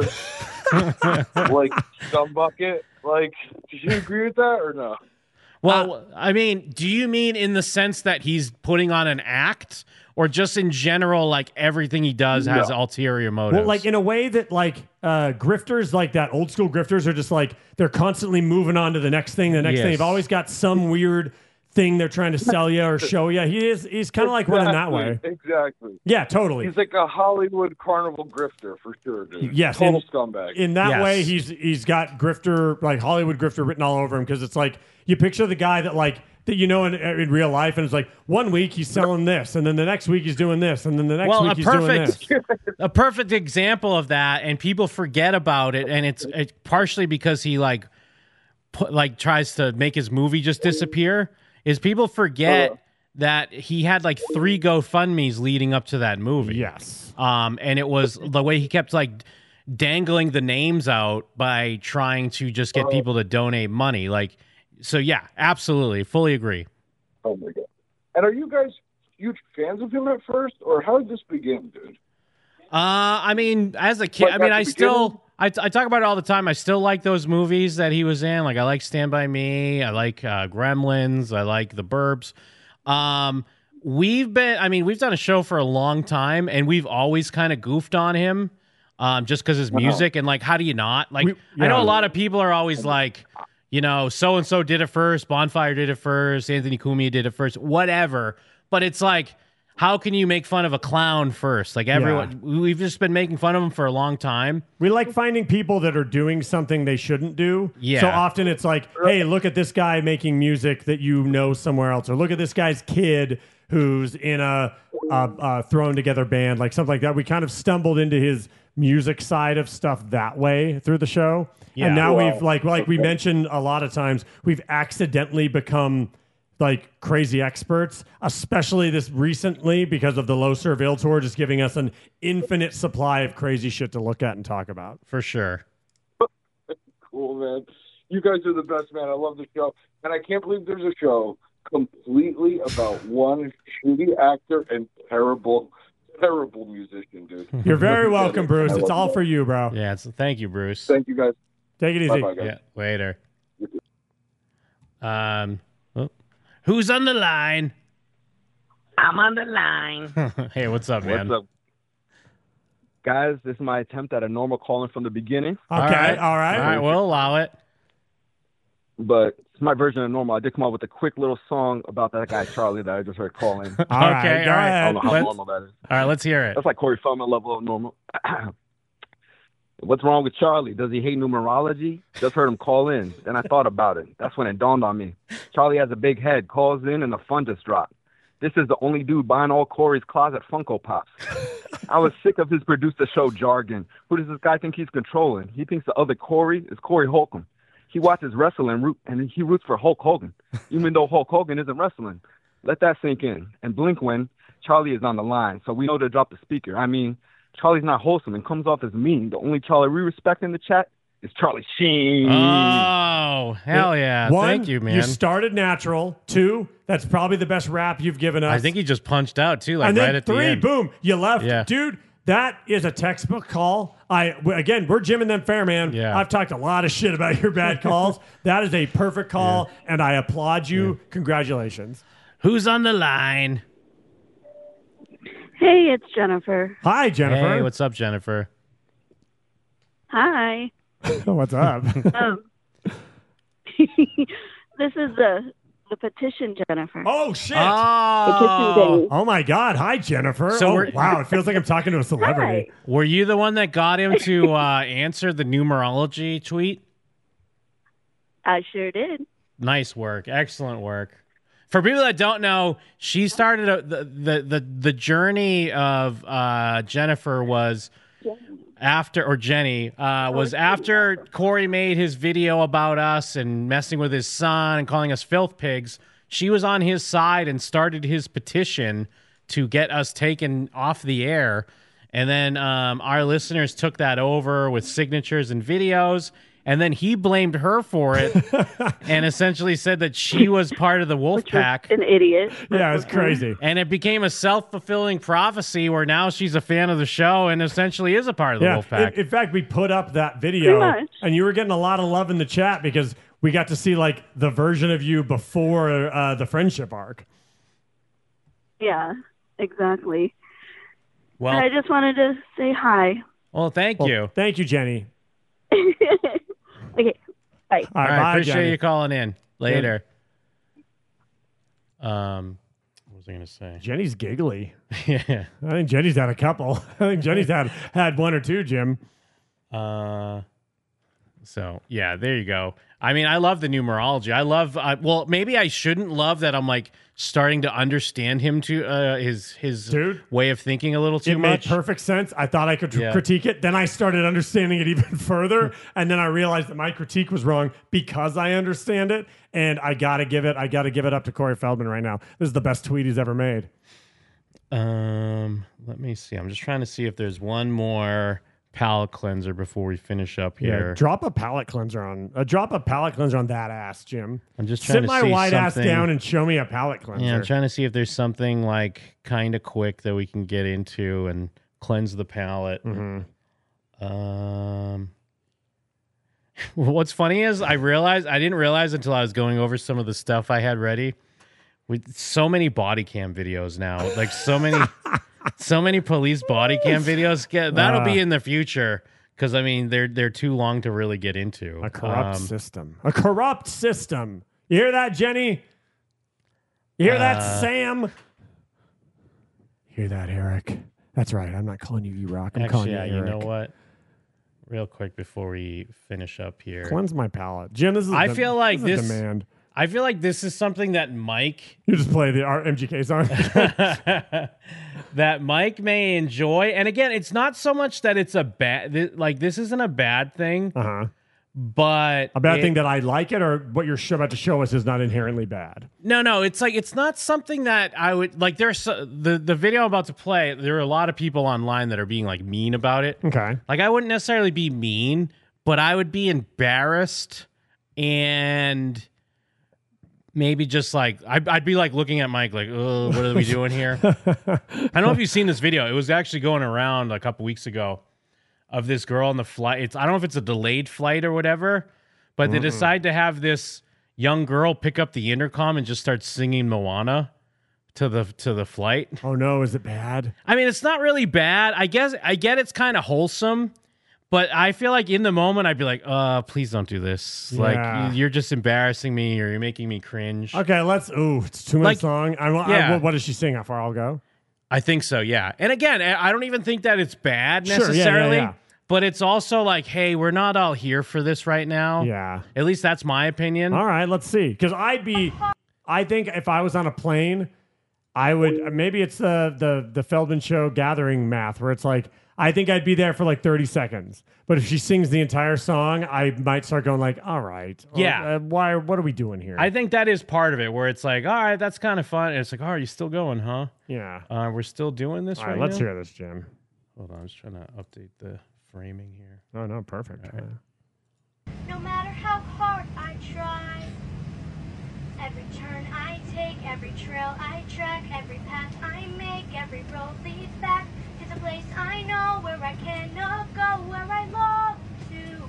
like scumbucket? Do you agree with that or no? Well, I mean, do you mean in the sense that he's putting on an act, or just in general, everything he does has ulterior motives? Well, in a way that grifters, that old school grifters, are just they're constantly moving on to the next thing, thing. They've always got some weird thing they're trying to sell you or show you. He's kind of running that way. Exactly. Yeah, totally. He's like a Hollywood carnival grifter for sure, dude. Yes, total scumbag. In that way, he's got grifter, Hollywood grifter written all over him, because it's you picture the guy that in real life, and it's 1 week he's selling this, and then the next week he's doing this, and then the next week he's doing this. A perfect example of that, and people forget about it, and it's partially because he tries to make his movie just disappear. Is people forget that he had 3 GoFundMes leading up to that movie. Yes. And it was the way he kept dangling the names out by trying to just get people to donate money. So yeah, absolutely. Fully agree. Oh my God. And are you guys huge fans of him at first, or how did this begin, dude? I mean, as a kid, I talk about it all the time. I still like those movies that he was in. I like Stand By Me. I like Gremlins. I like The Burbs. We've done a show for a long time, and we've always kind of goofed on him, just because his music and how do you not? I know a lot of people are always so and so did it first, Bonfire did it first, Anthony Cumia did it first, whatever. But it's how can you make fun of a clown first? Everyone, we've just been making fun of him for a long time. We like finding people that are doing something they shouldn't do. Yeah. So often it's hey, look at this guy making music that you know somewhere else, or look at this guy's kid who's in a thrown together band, something like that. We kind of stumbled into his music side of stuff that way through the show. Yeah. And now we've like we mentioned a lot of times, we've accidentally become crazy experts, especially this recently because of the Low Surveil tour, just giving us an infinite supply of crazy shit to look at and talk about. For sure. cool, man. You guys are the best, man. I love the show. And I can't believe there's a show completely about one shitty actor and terrible musician, dude. You're very welcome, Bruce. It's all for you, bro. Yeah, thank you, Bruce. Thank you, guys. Take it easy. Bye-bye, guys. Yeah, later. Who's on the line? I'm on the line. Hey, what's up, man? What's up? Guys, this is my attempt at a normal calling from the beginning. All right. We'll allow it. But it's my version of normal. I did come up with a quick little song about that guy, Charlie, that I just heard calling. All right. I don't know how normal that is. All right, let's hear it. That's like Corey Feldman level of normal. What's wrong with Charlie? Does he hate numerology? Just heard him call in. Then I thought about it. That's when it dawned on me. Charlie has a big head, calls in, and the fun just dropped. This is the only dude buying all Corey's closet Funko Pops. I was sick of his producer show jargon. Who does this guy think he's controlling? He thinks the other Corey is Corey Holcomb. He watches wrestling and he roots for Hulk Hogan, even though Hulk Hogan isn't wrestling. Let that sink in. And blink when Charlie is on the line, so we know to drop the speaker. I mean, Charlie's not wholesome and comes off as mean. The only Charlie we respect in the chat is Charlie Sheen. Oh, hell yeah. One, thank you, man. You started natural. 2, that's probably the best rap you've given us. I think he just punched out, too, like and then right at 3, the end. boom, you left. Yeah. Dude, that is a textbook call. Again, we're Jim and them fair, man. Yeah. I've talked a lot of shit about your bad calls. That is a perfect call, and I applaud you. Congratulations. Who's on the line? Hey, it's Jennifer. Hi, Jennifer. Hey, what's up, Jennifer? Hi. What's up? This is the petition, Jennifer. Oh, shit. Oh my God. Hi, Jennifer. So wow. It feels like I'm talking to a celebrity. Were you the one that got him to answer the numerology tweet? I sure did. Nice work. Excellent work. For people that don't know, she started the journey of Jennifer was after Corey made his video about us and messing with his son and calling us filth pigs. She was on his side and started his petition to get us taken off the air. And then our listeners took that over with signatures and videos. And then he blamed her for it and essentially said that she was part of the wolf pack. An idiot. Yeah, it's crazy. And it became a self-fulfilling prophecy where now she's a fan of the show and essentially is a part of the wolf pack. In fact, we put up that video, Pretty much. and you were getting a lot of love in the chat because we got to see like the version of you before the friendship arc. Yeah, exactly. Well, I just wanted to say hi. Well, thank you. Thank you, Jenny. Okay, bye. All right, bye, appreciate Jenny. you calling in. Later. What was I going to say? Jenny's giggly. Yeah. I think Jenny's had a couple. I think Jenny's had 1 or 2, Jim. So, yeah, there you go. I mean, I love the numerology. I love, well, maybe I shouldn't love that I'm like starting to understand him to his way of thinking a little too It much. made perfect sense. I thought I could critique it. Then I started understanding it even further. And then I realized that my critique was wrong because I understand it. And I got to give it up to Corey Feldman right now. This is the best tweet he's ever made. Let me see. I'm just trying to see if there's one more palate cleanser before we finish up here. Yeah, drop a palate cleanser on that ass, Jim. I'm just trying sit to my see white ass something- down and show me a palate cleanser. Yeah, I'm trying to see if there's something like kind of quick that we can get into and cleanse the palate. What's funny is I didn't realize until I was going over some of the stuff I had ready. With so many body cam videos now, like so many police body cam videos. That'll be in the future because I mean they're too long to really get into. A corrupt system. A corrupt system. You hear that, Jenny? You hear that, Sam? Hear that, Eric? That's right. I'm not calling you E-Rock. I'm calling you Eric. You know what? Real quick before we finish up here, Cleanse my palate, Jim. This is. I feel like this is a demand. I feel like this is something that Mike. You just play the MGK song. That Mike may enjoy, and again, it's not so much that it's a bad. Like this isn't a bad thing. But a bad thing that I like it, or what you're about to show us is not inherently bad. No, it's like it's not something that I would like. There's the video I'm about to play. There are a lot of people online that are being like mean about it. Okay, like I wouldn't necessarily be mean, but I would be embarrassed and maybe just like I'd be like looking at Mike like, oh, what are we doing here? I don't know if you've seen this video. It was actually going around a couple weeks ago of this girl on the flight. I don't know if it's a delayed flight or whatever, but they decide to have this young girl pick up the intercom and just start singing Moana to the flight. Oh no, is it bad? I mean, it's not really bad. I get it's kind of wholesome. But I feel like in the moment, I'd be like, please don't do this. Yeah. Like, you're just embarrassing me or you're making me cringe. Okay, it's 2 minutes long. What does she sing? How far I'll go? I think so, yeah. And again, I don't even think that it's bad Sure, necessarily. yeah. But it's also like, hey, we're not all here for this right now. Yeah. At least that's my opinion. All right, let's see. Because I think if I was on a plane, I would, maybe it's the Feldman Show gathering math where it's like, I think I'd be there for like 30 seconds. But if she sings the entire song, I might start going like, all right. Yeah. What are we doing here? I think that is part of it where it's like, all right, that's kind of fun. And it's like, oh, are you still going, huh? Yeah. We're still doing this All right right, let's now? hear this, Jim. Hold on, I'm just trying to update the framing here. Oh, no, perfect. All right. No matter how hard I try, every turn I take, every trail I track, every path I make, every road leads back to the place I know where I cannot go, where I long to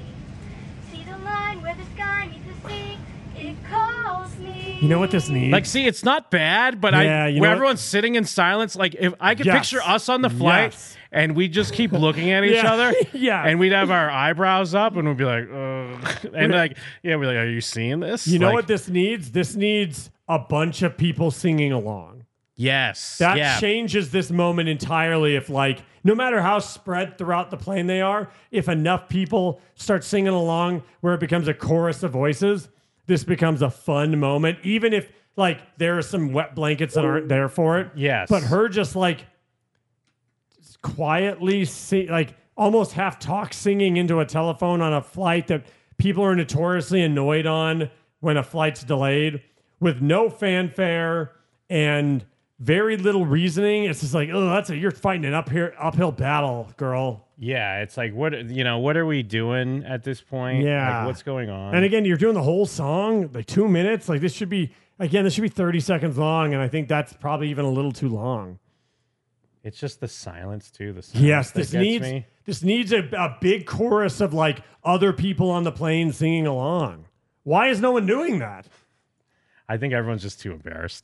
be. See the line where the sky meets the sea, it calls me. You know what this needs? Like, see, it's not bad, but Yeah, you know where what? everyone's sitting in silence, like if I could Yes. picture us on the flight Yes. and we just keep looking at each Yeah. other, Yeah. and we'd have our eyebrows up and we'd be like, ugh. And like, yeah, we're like, are you seeing this? You know Like, what this needs? This needs a bunch of people singing along. Yes. That yeah. changes this moment entirely. If like, no matter how spread throughout the plane they are, if enough people start singing along where it becomes a chorus of voices, this becomes a fun moment. Even if like there are some wet blankets that aren't there for it. Yes. But her just like quietly like almost half talk singing into a telephone on a flight that people are notoriously annoyed on when a flight's delayed with no fanfare and very little reasoning. It's just like, oh, you're fighting an uphill battle, girl. Yeah, it's like, what are we doing at this point? Yeah. Like, what's going on? And again, you're doing the whole song, like 2 minutes. Like this should be 30 seconds long. And I think that's probably even a little too long. It's just the silence too. The silence Yes, that gets me. this needs a big chorus of like other people on the plane singing along. Why is no one doing that? I think everyone's just too embarrassed.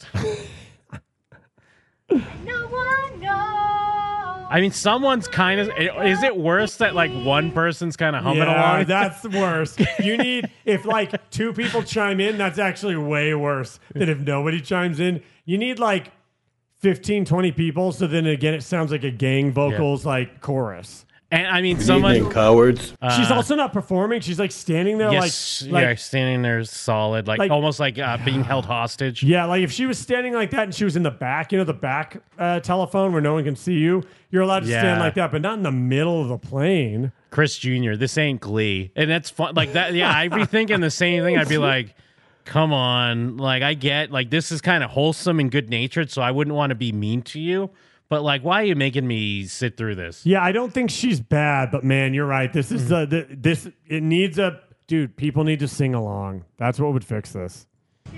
No one knows. I mean, someone's kind of. Is it worse that like one person's kind of humming Yeah, along? that's the worst. You need, if like two people chime in, that's actually way worse than if nobody chimes in. You need like 15, 20 people. So then again, it sounds like a gang vocals like chorus. And I mean, someone cowards. She's also not performing. She's like standing there yes, like yeah, standing there solid, like almost like being held hostage. Yeah, like if she was standing like that and she was in the back, the back telephone where no one can see you, you're allowed to stand Yeah. like that, but not in the middle of the plane. Chris Jr., this ain't Glee. And that's fun. Like that, yeah, I'd be thinking the same thing. I'd be like, come on. Like, I get, like, this is kind of wholesome and good natured, so I wouldn't want to be mean to you. But, like, why are you making me sit through this? Yeah, I don't think she's bad, but man, you're right. This is it needs people need to sing along. That's what would fix this.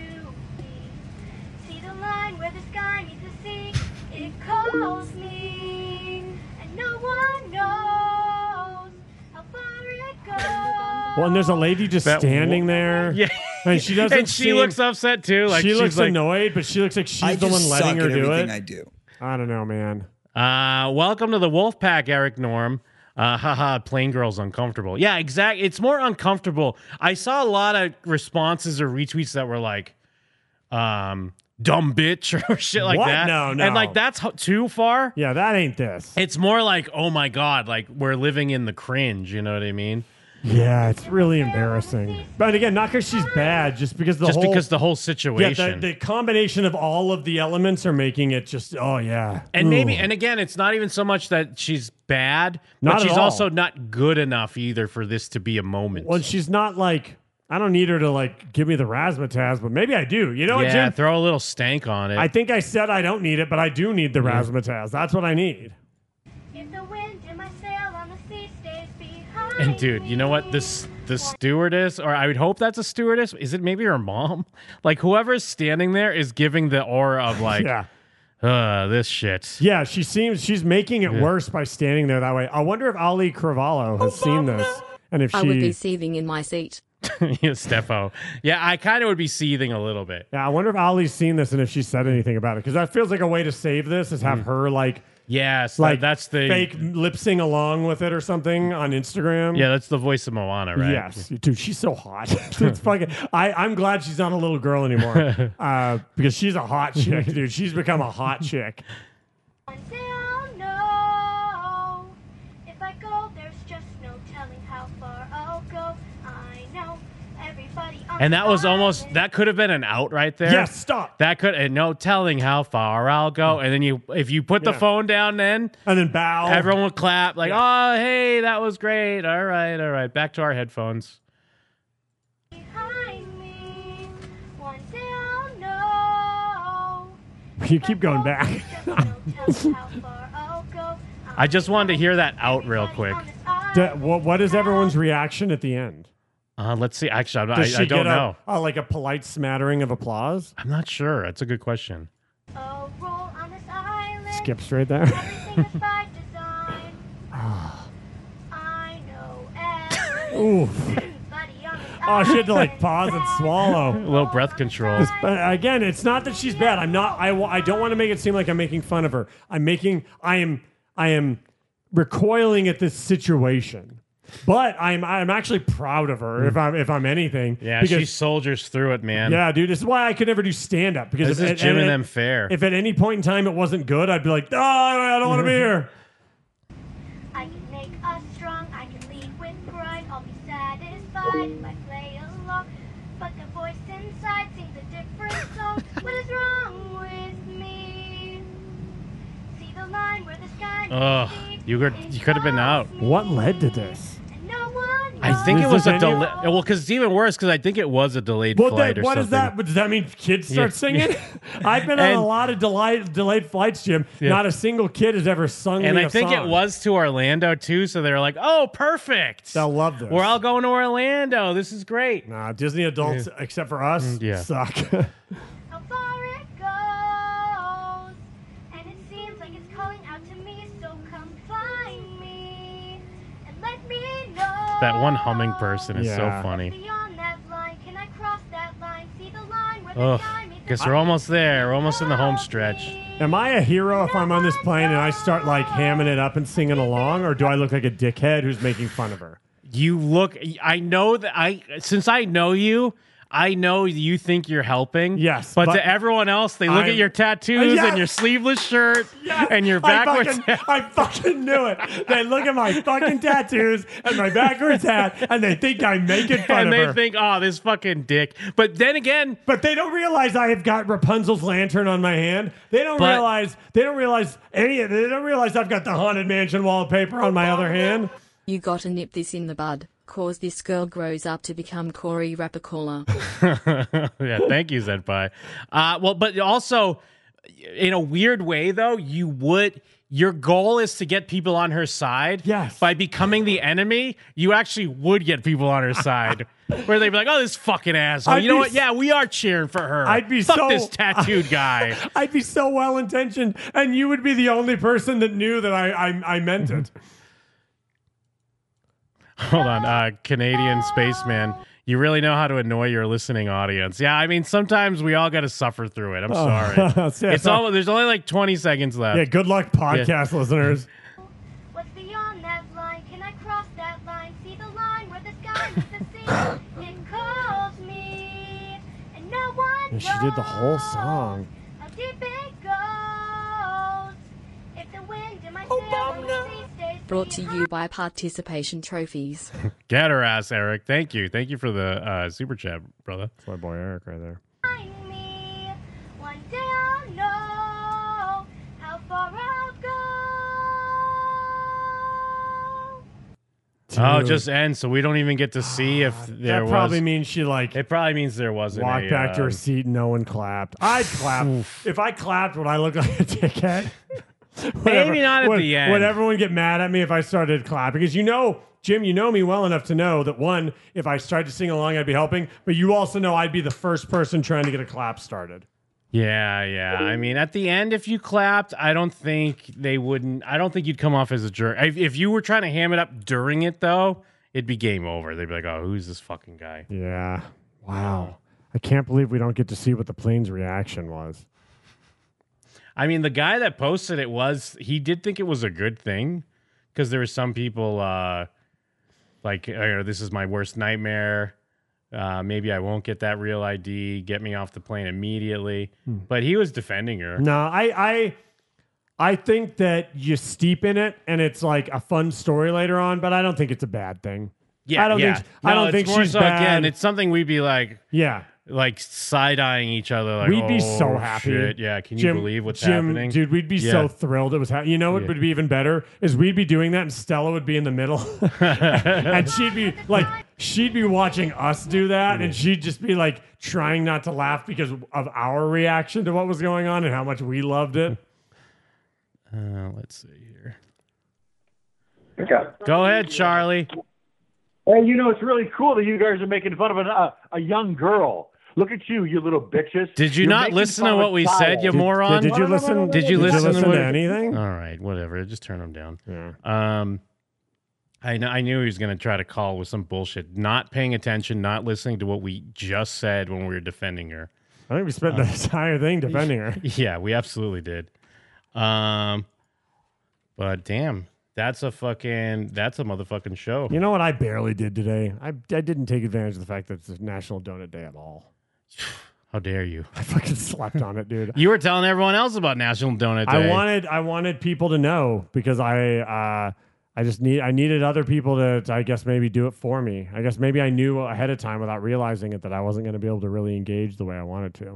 See the line where the sky meets the sea, it calls me, and no one knows how far it goes. Well, and there's a lady just standing there. Yeah. And she doesn't And she looks upset, too. Like, she she's looks like, annoyed, but she looks like she's I the just one letting suck her at do everything it. I do. I don't know, man. Welcome to the Wolfpack, Eric Norm. Haha, plain girl's uncomfortable. Yeah, exactly. It's more uncomfortable. I saw a lot of responses or retweets that were like, dumb bitch or shit like What? that. No. And like, that's too far. Yeah, that ain't this. It's more like, oh my God, like we're living in the cringe. You know what I mean? Yeah, it's really embarrassing. But again, not because she's bad, just because the whole situation. Yeah, the combination of all of the elements are making it just, oh yeah. And maybe, Ooh. and again, it's not even so much that she's bad, Not but at she's all. also not good enough either for this to be a moment. Well, she's not like, I don't need her to like give me the razzmatazz, but maybe I do. You know what, yeah, Jim? throw a little stank on it. I think I said I don't need it, but I do need the razzmatazz. That's what I need. If the wind wind in my sail on the sea stays behind. And dude, you know what? The stewardess, or I would hope that's a stewardess. Is it maybe her mom? Like whoever's standing there is giving the aura of like, this shit. Yeah, she's making it worse by standing there that way. I wonder if Ali Cravalho has seen this, and if I would be seething in my seat. Yeah, Steffo. Yeah, I kind of would be seething a little bit. Yeah, I wonder if Ali's seen this and if she said anything about it, because that feels like a way to save this is have her like. Yes, like that's the fake lip sing along with it or something on Instagram. Yeah, that's the voice of Moana, right? Yes, dude, she's so hot. It's fucking. I'm glad she's not a little girl anymore because she's a hot chick, dude. She's become a hot chick. Until no, if I go, there's just no telling how far I'll go. I know everybody. And that was almost, that could have been an out right there. Yes, stop. That could, and no telling how far I'll go. And then if you put the phone down and then bow, everyone would clap like, oh, hey, that was great. All right. Back to our headphones. You keep going back. I just wanted to hear that out real quick. What is everyone's reaction at the end? Let's see. Actually, Does she I don't get know. Like a polite smattering of applause? I'm not sure. That's a good question. Skips right there. Ooh. Oh, she had to like pause and swallow. A little breath control. Again, it's not that she's bad. I'm not. I don't want to make it seem like I'm making fun of her. I am recoiling at this situation. But I'm actually proud of her if I'm anything. Yeah, because she soldiers through it, man. Yeah, dude. This is why I could never do stand up because this is Jim and them fair. If at any point in time it wasn't good, I'd be like, oh, I don't want to be here. I can make us strong. I can lead with pride. I'll be satisfied if I play along. But the voice inside sings a different song. What is wrong with me? See the line where the sky. Oh, you could have been out. What led to this? I think it was a delay. Well, because it's even worse because I think it was a delayed flight or what something. is that? Does that mean kids start singing? I've been on a lot of delayed flights, Jim. Yeah. Not a single kid has ever sung And me I a think song. it was to Orlando too, so they were like, "Oh, perfect! They'll love this. We're all going to Orlando. This is great." Nah, Disney adults, except for us, suck. How far it goes, and it seems like it's calling out to me. So come find me and let me know. That one humming person is so Yeah. funny. Beyond that line, can I cross that line? See the line where the Oh, sky meets guess we're almost there. We're almost in the home stretch. Am I a hero if I'm on this plane and I start like hamming it up and singing along, or do I look like a dickhead who's making fun of her? You look. I know that since I know you. I know you think you're helping. Yes. But to everyone else, they look at your tattoos and your sleeveless shirt and your backwards hat. I fucking knew it. They look at my fucking tattoos and my backwards hat, and they think I'm making fun And of they her. think, oh, this fucking dick. But then again, But they don't realize I have got Rapunzel's lantern on my hand. They don't But- realize. They don't realize any of. They don't realize I've got the Haunted Mansion wallpaper on my other hand. You gotta nip this in the bud, cause this girl grows up to become Corey Rappacola. yeah, thank you, Zenpai. Well, but also, in a weird way, though, your goal is to get people on her side. Yes. By becoming the enemy, you actually would get people on her side. Where they'd be like, oh, this fucking asshole. I'd You know be what? Yeah, we are cheering for her. I'd be Fuck so this tattooed guy. I'd be so well intentioned, and you would be the only person that knew that I meant it. Hold on, Canadian spaceman. You really know how to annoy your listening audience. Yeah, I mean, sometimes we all got to suffer through it. I'm sorry. Yeah, It's all. There's only like 20 seconds left. Yeah, good luck, podcast listeners. What's beyond that line? Can I cross that line? See the line where the sky meets the sea. It calls me, and no one Yeah, she did the whole song. how deep it goes. If the wind in my sail on the sea stays Brought to you by Participation Trophies. Get her ass, Eric. Thank you. Thank you for the super chat, brother. That's my boy Eric right there. behind me, one day I'll know how far I'll go. Oh, it Dude. just ends, so we don't even get to see if there That was. probably means she like It probably means there wasn't. walked back to her seat and no one clapped. I'd clap. If I clapped, would I look like a dickhead? Maybe not at the end. Would everyone get mad at me if I started clapping? Because Jim, you know me well enough to know that one, if I tried to sing along, I'd be helping. But you also know I'd be the first person trying to get a clap started. Yeah. I mean, at the end, if you clapped, I don't think you'd come off as a jerk. If you were trying to ham it up during it, though, it'd be game over. They'd be like, oh, who's this fucking guy? Yeah. Wow. I can't believe we don't get to see what the plane's reaction was. I mean, the guy that posted it he did think it was a good thing because there were some people like, this is my worst nightmare. Maybe I won't get that real ID. Get me off the plane immediately. But he was defending her. No, I think that you steep in it and it's like a fun story later on, but I don't think it's a bad thing. Yeah, I don't think she's bad. Again, it's something we'd be like, like side-eyeing each other. Like, we'd be so happy. Shit. Yeah, can you believe what's happening? Dude, we'd be so thrilled it was happening. You know what would be even better is we'd be doing that and Stella would be in the middle. And she'd be watching us do that and she'd just be like trying not to laugh because of our reaction to what was going on and how much we loved it. Let's see here. Go ahead, Charlie. Hey, it's really cool that you guys are making fun of a young girl. Look at you little bitches. Did you not listen to what we said, you moron? Did you listen? Did you listen to anything? All right, whatever. Just turn them down. Yeah. I knew he was going to try to call with some bullshit. Not paying attention, not listening to what we just said when we were defending her. I think we spent the entire thing defending her. Yeah, we absolutely did. But damn. That's a motherfucking show. You know what I barely did today? I didn't take advantage of the fact that it's National Donut Day at all. How dare you? I fucking slept on it, dude. You were telling everyone else about National Donut Day. I wanted people to know because I needed other people to I guess maybe do it for me. I guess maybe I knew ahead of time without realizing it that I wasn't going to be able to really engage the way I wanted to.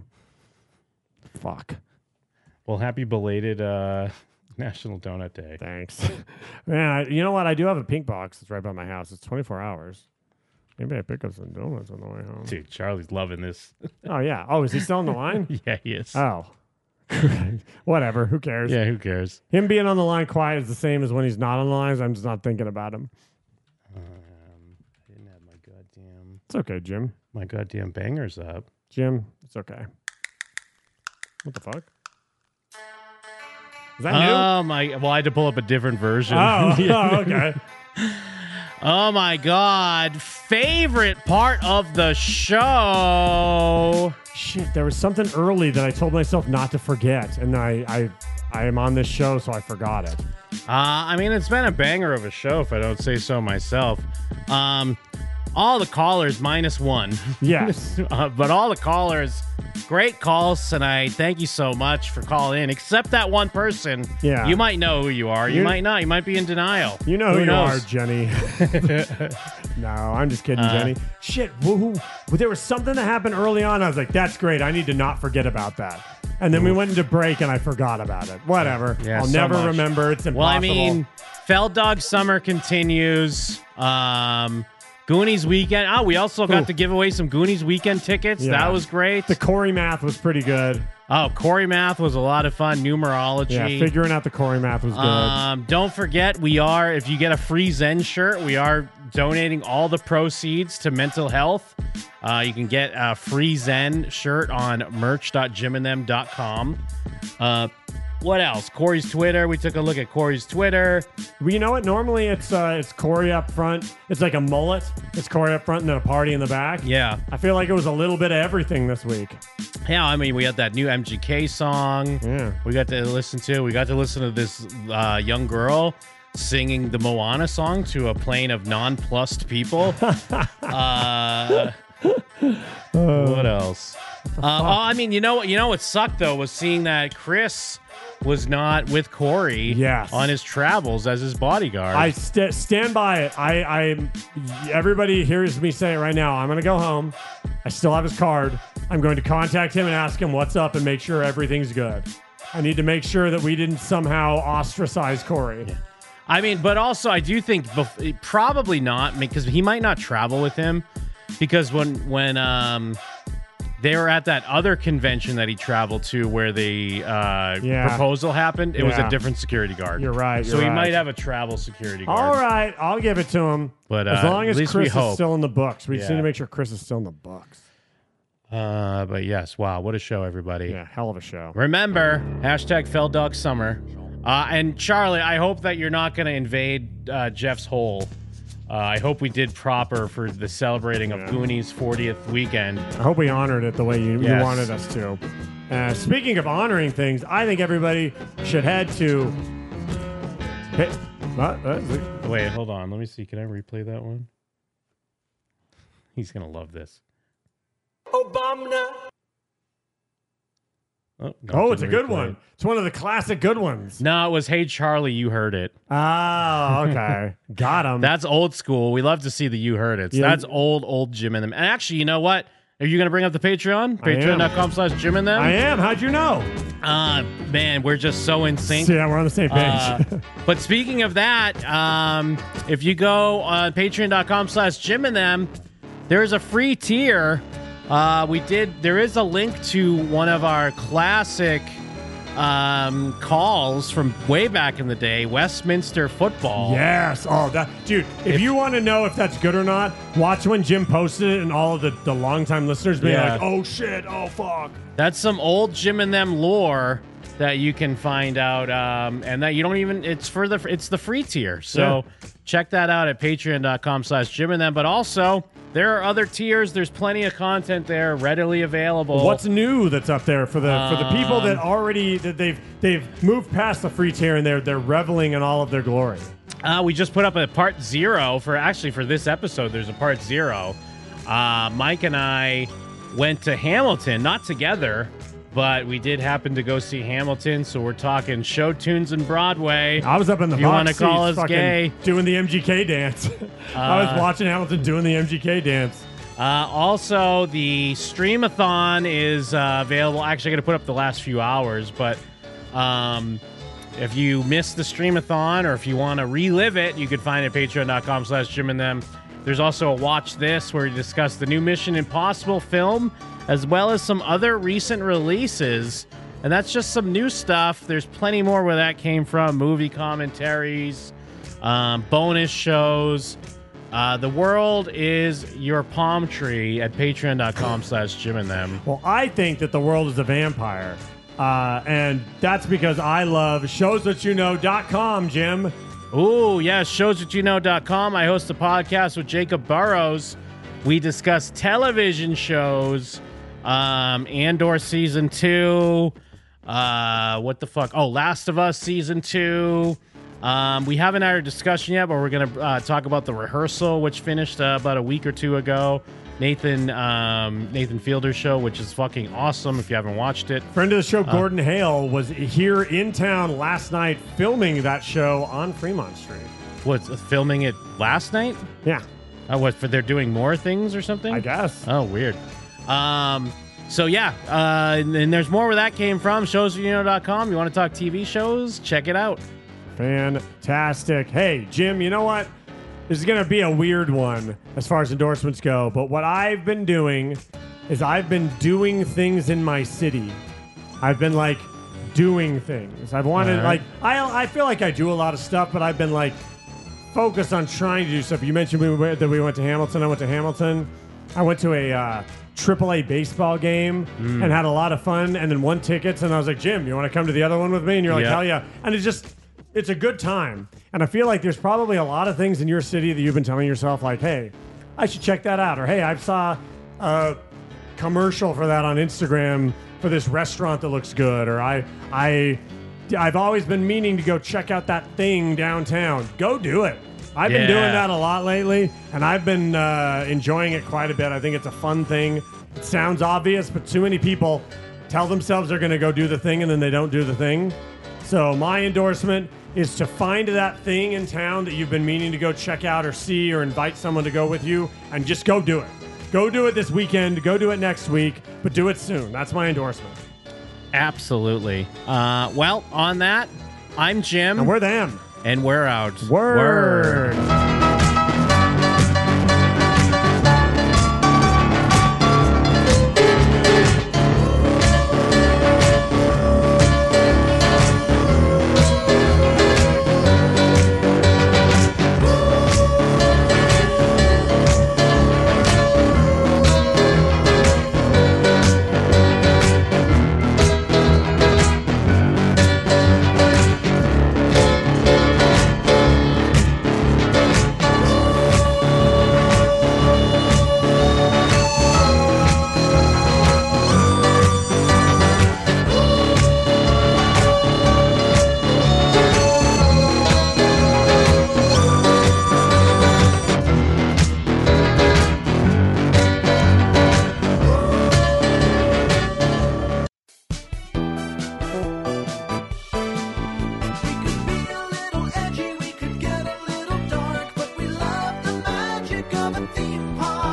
Fuck. Well, happy belated National Donut Day. Thanks. Man, you know what? I do have a pink box that's right by my house. It's 24 hours. Maybe I pick up some donuts on the way home. Dude, Charlie's loving this. Oh, yeah. Oh, is he still on the line? Yeah, he is. Oh. Whatever. Who cares? Yeah, who cares? Him being on the line quiet is the same as when he's not on the line. So I'm just not thinking about him. I didn't have my goddamn... It's okay, Jim. My goddamn bangers up. Jim, it's okay. What the fuck? Is that new? Oh my! Well, I had to pull up a different version. Oh, okay. Oh my God! Favorite part of the show. Shit, there was something early that I told myself not to forget, and I am on this show, so I forgot it. I mean, it's been a banger of a show, if I don't say so myself. All the callers minus one. Yes, but all the callers. Great calls tonight. Thank you so much for calling in. Except that one person. Yeah. You might know who you are. You might not. You might be in denial. You know who you are, Jenny. No, I'm just kidding, Jenny. Shit. There was something that happened early on. I was like, that's great. I need to not forget about that. And then we went into break and I forgot about it. Whatever. Yeah, I'll never remember. It's impossible. Well, I mean, Feld Dog Summer continues. Goonies Weekend. Oh, we also got to give away some Goonies Weekend tickets. Yeah. That was great. The Corey math was pretty good. Oh, Corey math was a lot of fun. Numerology. Yeah, figuring out the Corey math was good. Don't forget, if you get a free Zen shirt, we are donating all the proceeds to mental health. You can get a free Zen shirt on merch.jimandthem.com. What else? Corey's Twitter. We took a look at Corey's Twitter. Well, you know what? Normally it's Corey up front. It's like a mullet. It's Corey up front and then a party in the back. Yeah. I feel like it was a little bit of everything this week. Yeah, I mean, we had that new MGK song. Yeah. We got to listen to this young girl singing the Moana song to a plane of nonplussed people. What else? I mean, you know what sucked though was seeing that Chris was not with Corey on his travels as his bodyguard. I stand by it. Everybody hears me say it right now. I'm going to go home. I still have his card. I'm going to contact him and ask him what's up and make sure everything's good. I need to make sure that we didn't somehow ostracize Corey. Yeah. I mean, but also I do think probably not, because he might not travel with him, because when they were at that other convention that he traveled to where the proposal happened. It was a different security guard. You're right. So he might have a travel security guard. All right, I'll give it to him. But as long as at least Chris we is hope. still in the books, we just Yeah. need to make sure Chris is still in the books. But yes, wow, what a show, everybody. Yeah, hell of a show. Remember, hashtag Feldog Summer. And Charlie, I hope that you're not going to invade Jeff's hole. I hope we did proper for the celebrating of Goonies' 40th weekend. I hope we honored it the way you Yes. wanted us to. Speaking of honoring things, I think everybody should head to... Wait, hold on. Let me see. Can I replay that one? He's going to love this. Obama. Oh, it's a good one. It's one of the classic good ones. No, it was Hey Charlie, You Heard It. Oh, okay. Got him. That's old school. We love to see the You Heard It. Yeah. That's old Jim and them. And actually, you know what? Are you going to bring up the Patreon? I am. Patreon.com/Jim and them? I am. How'd you know? Man, we're just so in sync. Yeah, we're on the same page. But speaking of that, if you go on patreon.com/Jim and them, there's a free tier. There is a link to one of our classic calls from way back in the day, Westminster football. Yes. Oh, dude, if you want to know if that's good or not, watch when Jim posted it and all of the longtime listeners being Yeah. like, oh, shit, oh, fuck. That's some old Jim and them lore that you can find out, and that you don't even. It's the free tier. So check that out at patreon.com/Jim and them. But also, there are other tiers. There's plenty of content there readily available. What's new that's up there for the people that already that they've moved past the free tier and they're reveling in all of their glory? We just put up a part 0 for this episode. There's a part 0. Mike and I went to Hamilton, not together, but we did happen to go see Hamilton. So we're talking show tunes and Broadway. I was up in the you want to box call seats us fucking gay? doing the MGK dance. I was watching Hamilton doing the MGK dance. Also, the Streamathon is available. Actually, I'm going to put up the last few hours, but if you missed the Streamathon or if you want to relive it, you can find it at patreon.com/Jim and them. There's also a Watch This where we discuss the new Mission Impossible film as well as some other recent releases. And that's just some new stuff. There's plenty more where that came from. Movie commentaries, bonus shows. The world is your palm tree at patreon.com/Jim and them. Well, I think that the world is a vampire. And that's because I love showsthatyouknow.com, Jim. Ooh, yes, showsthatyouknow.com. I host a podcast with Jacob Burrows. We discuss television shows, Andor Season 2, what the fuck? Oh, Last of Us Season 2. We haven't had a discussion yet, but we're going to talk about The Rehearsal, which finished about a week or two ago. Nathan Fielder's show, which is fucking awesome if you haven't watched it. Friend of the show, Gordon Hale, was here in town last night filming that show on Fremont Street. What's filming it last night? Yeah. They're doing more things or something? I guess. Oh, weird. So yeah, and there's more where that came from. Showsthatyouknow.com. You want to talk TV shows? Check it out. Fantastic. Hey, Jim, you know what? This is going to be a weird one as far as endorsements go, but what I've been doing is I've been doing things in my city. I've been, doing things. I've wanted, I feel like I do a lot of stuff, but I've been, focused on trying to do stuff. You mentioned that we went to Hamilton. I went to Hamilton. I went to a AAA baseball game and had a lot of fun and then won tickets, and I was like, Jim, you want to come to the other one with me? And you're like, hell yeah. And it's a good time. And I feel like there's probably a lot of things in your city that you've been telling yourself, like, hey, I should check that out. Or, hey, I saw a commercial for that on Instagram for this restaurant that looks good. Or I've always been meaning to go check out that thing downtown. Go do it. I've been doing that a lot lately, and I've been enjoying it quite a bit. I think it's a fun thing. It sounds obvious, but too many people tell themselves they're going to go do the thing, and then they don't do the thing. So my endorsement is to find that thing in town that you've been meaning to go check out or see or invite someone to go with you and just go do it. Go do it this weekend. Go do it next week, but do it soon. That's my endorsement. Absolutely. Well, on that, I'm Jim. And we're them. And we're out. Word. of a theme park.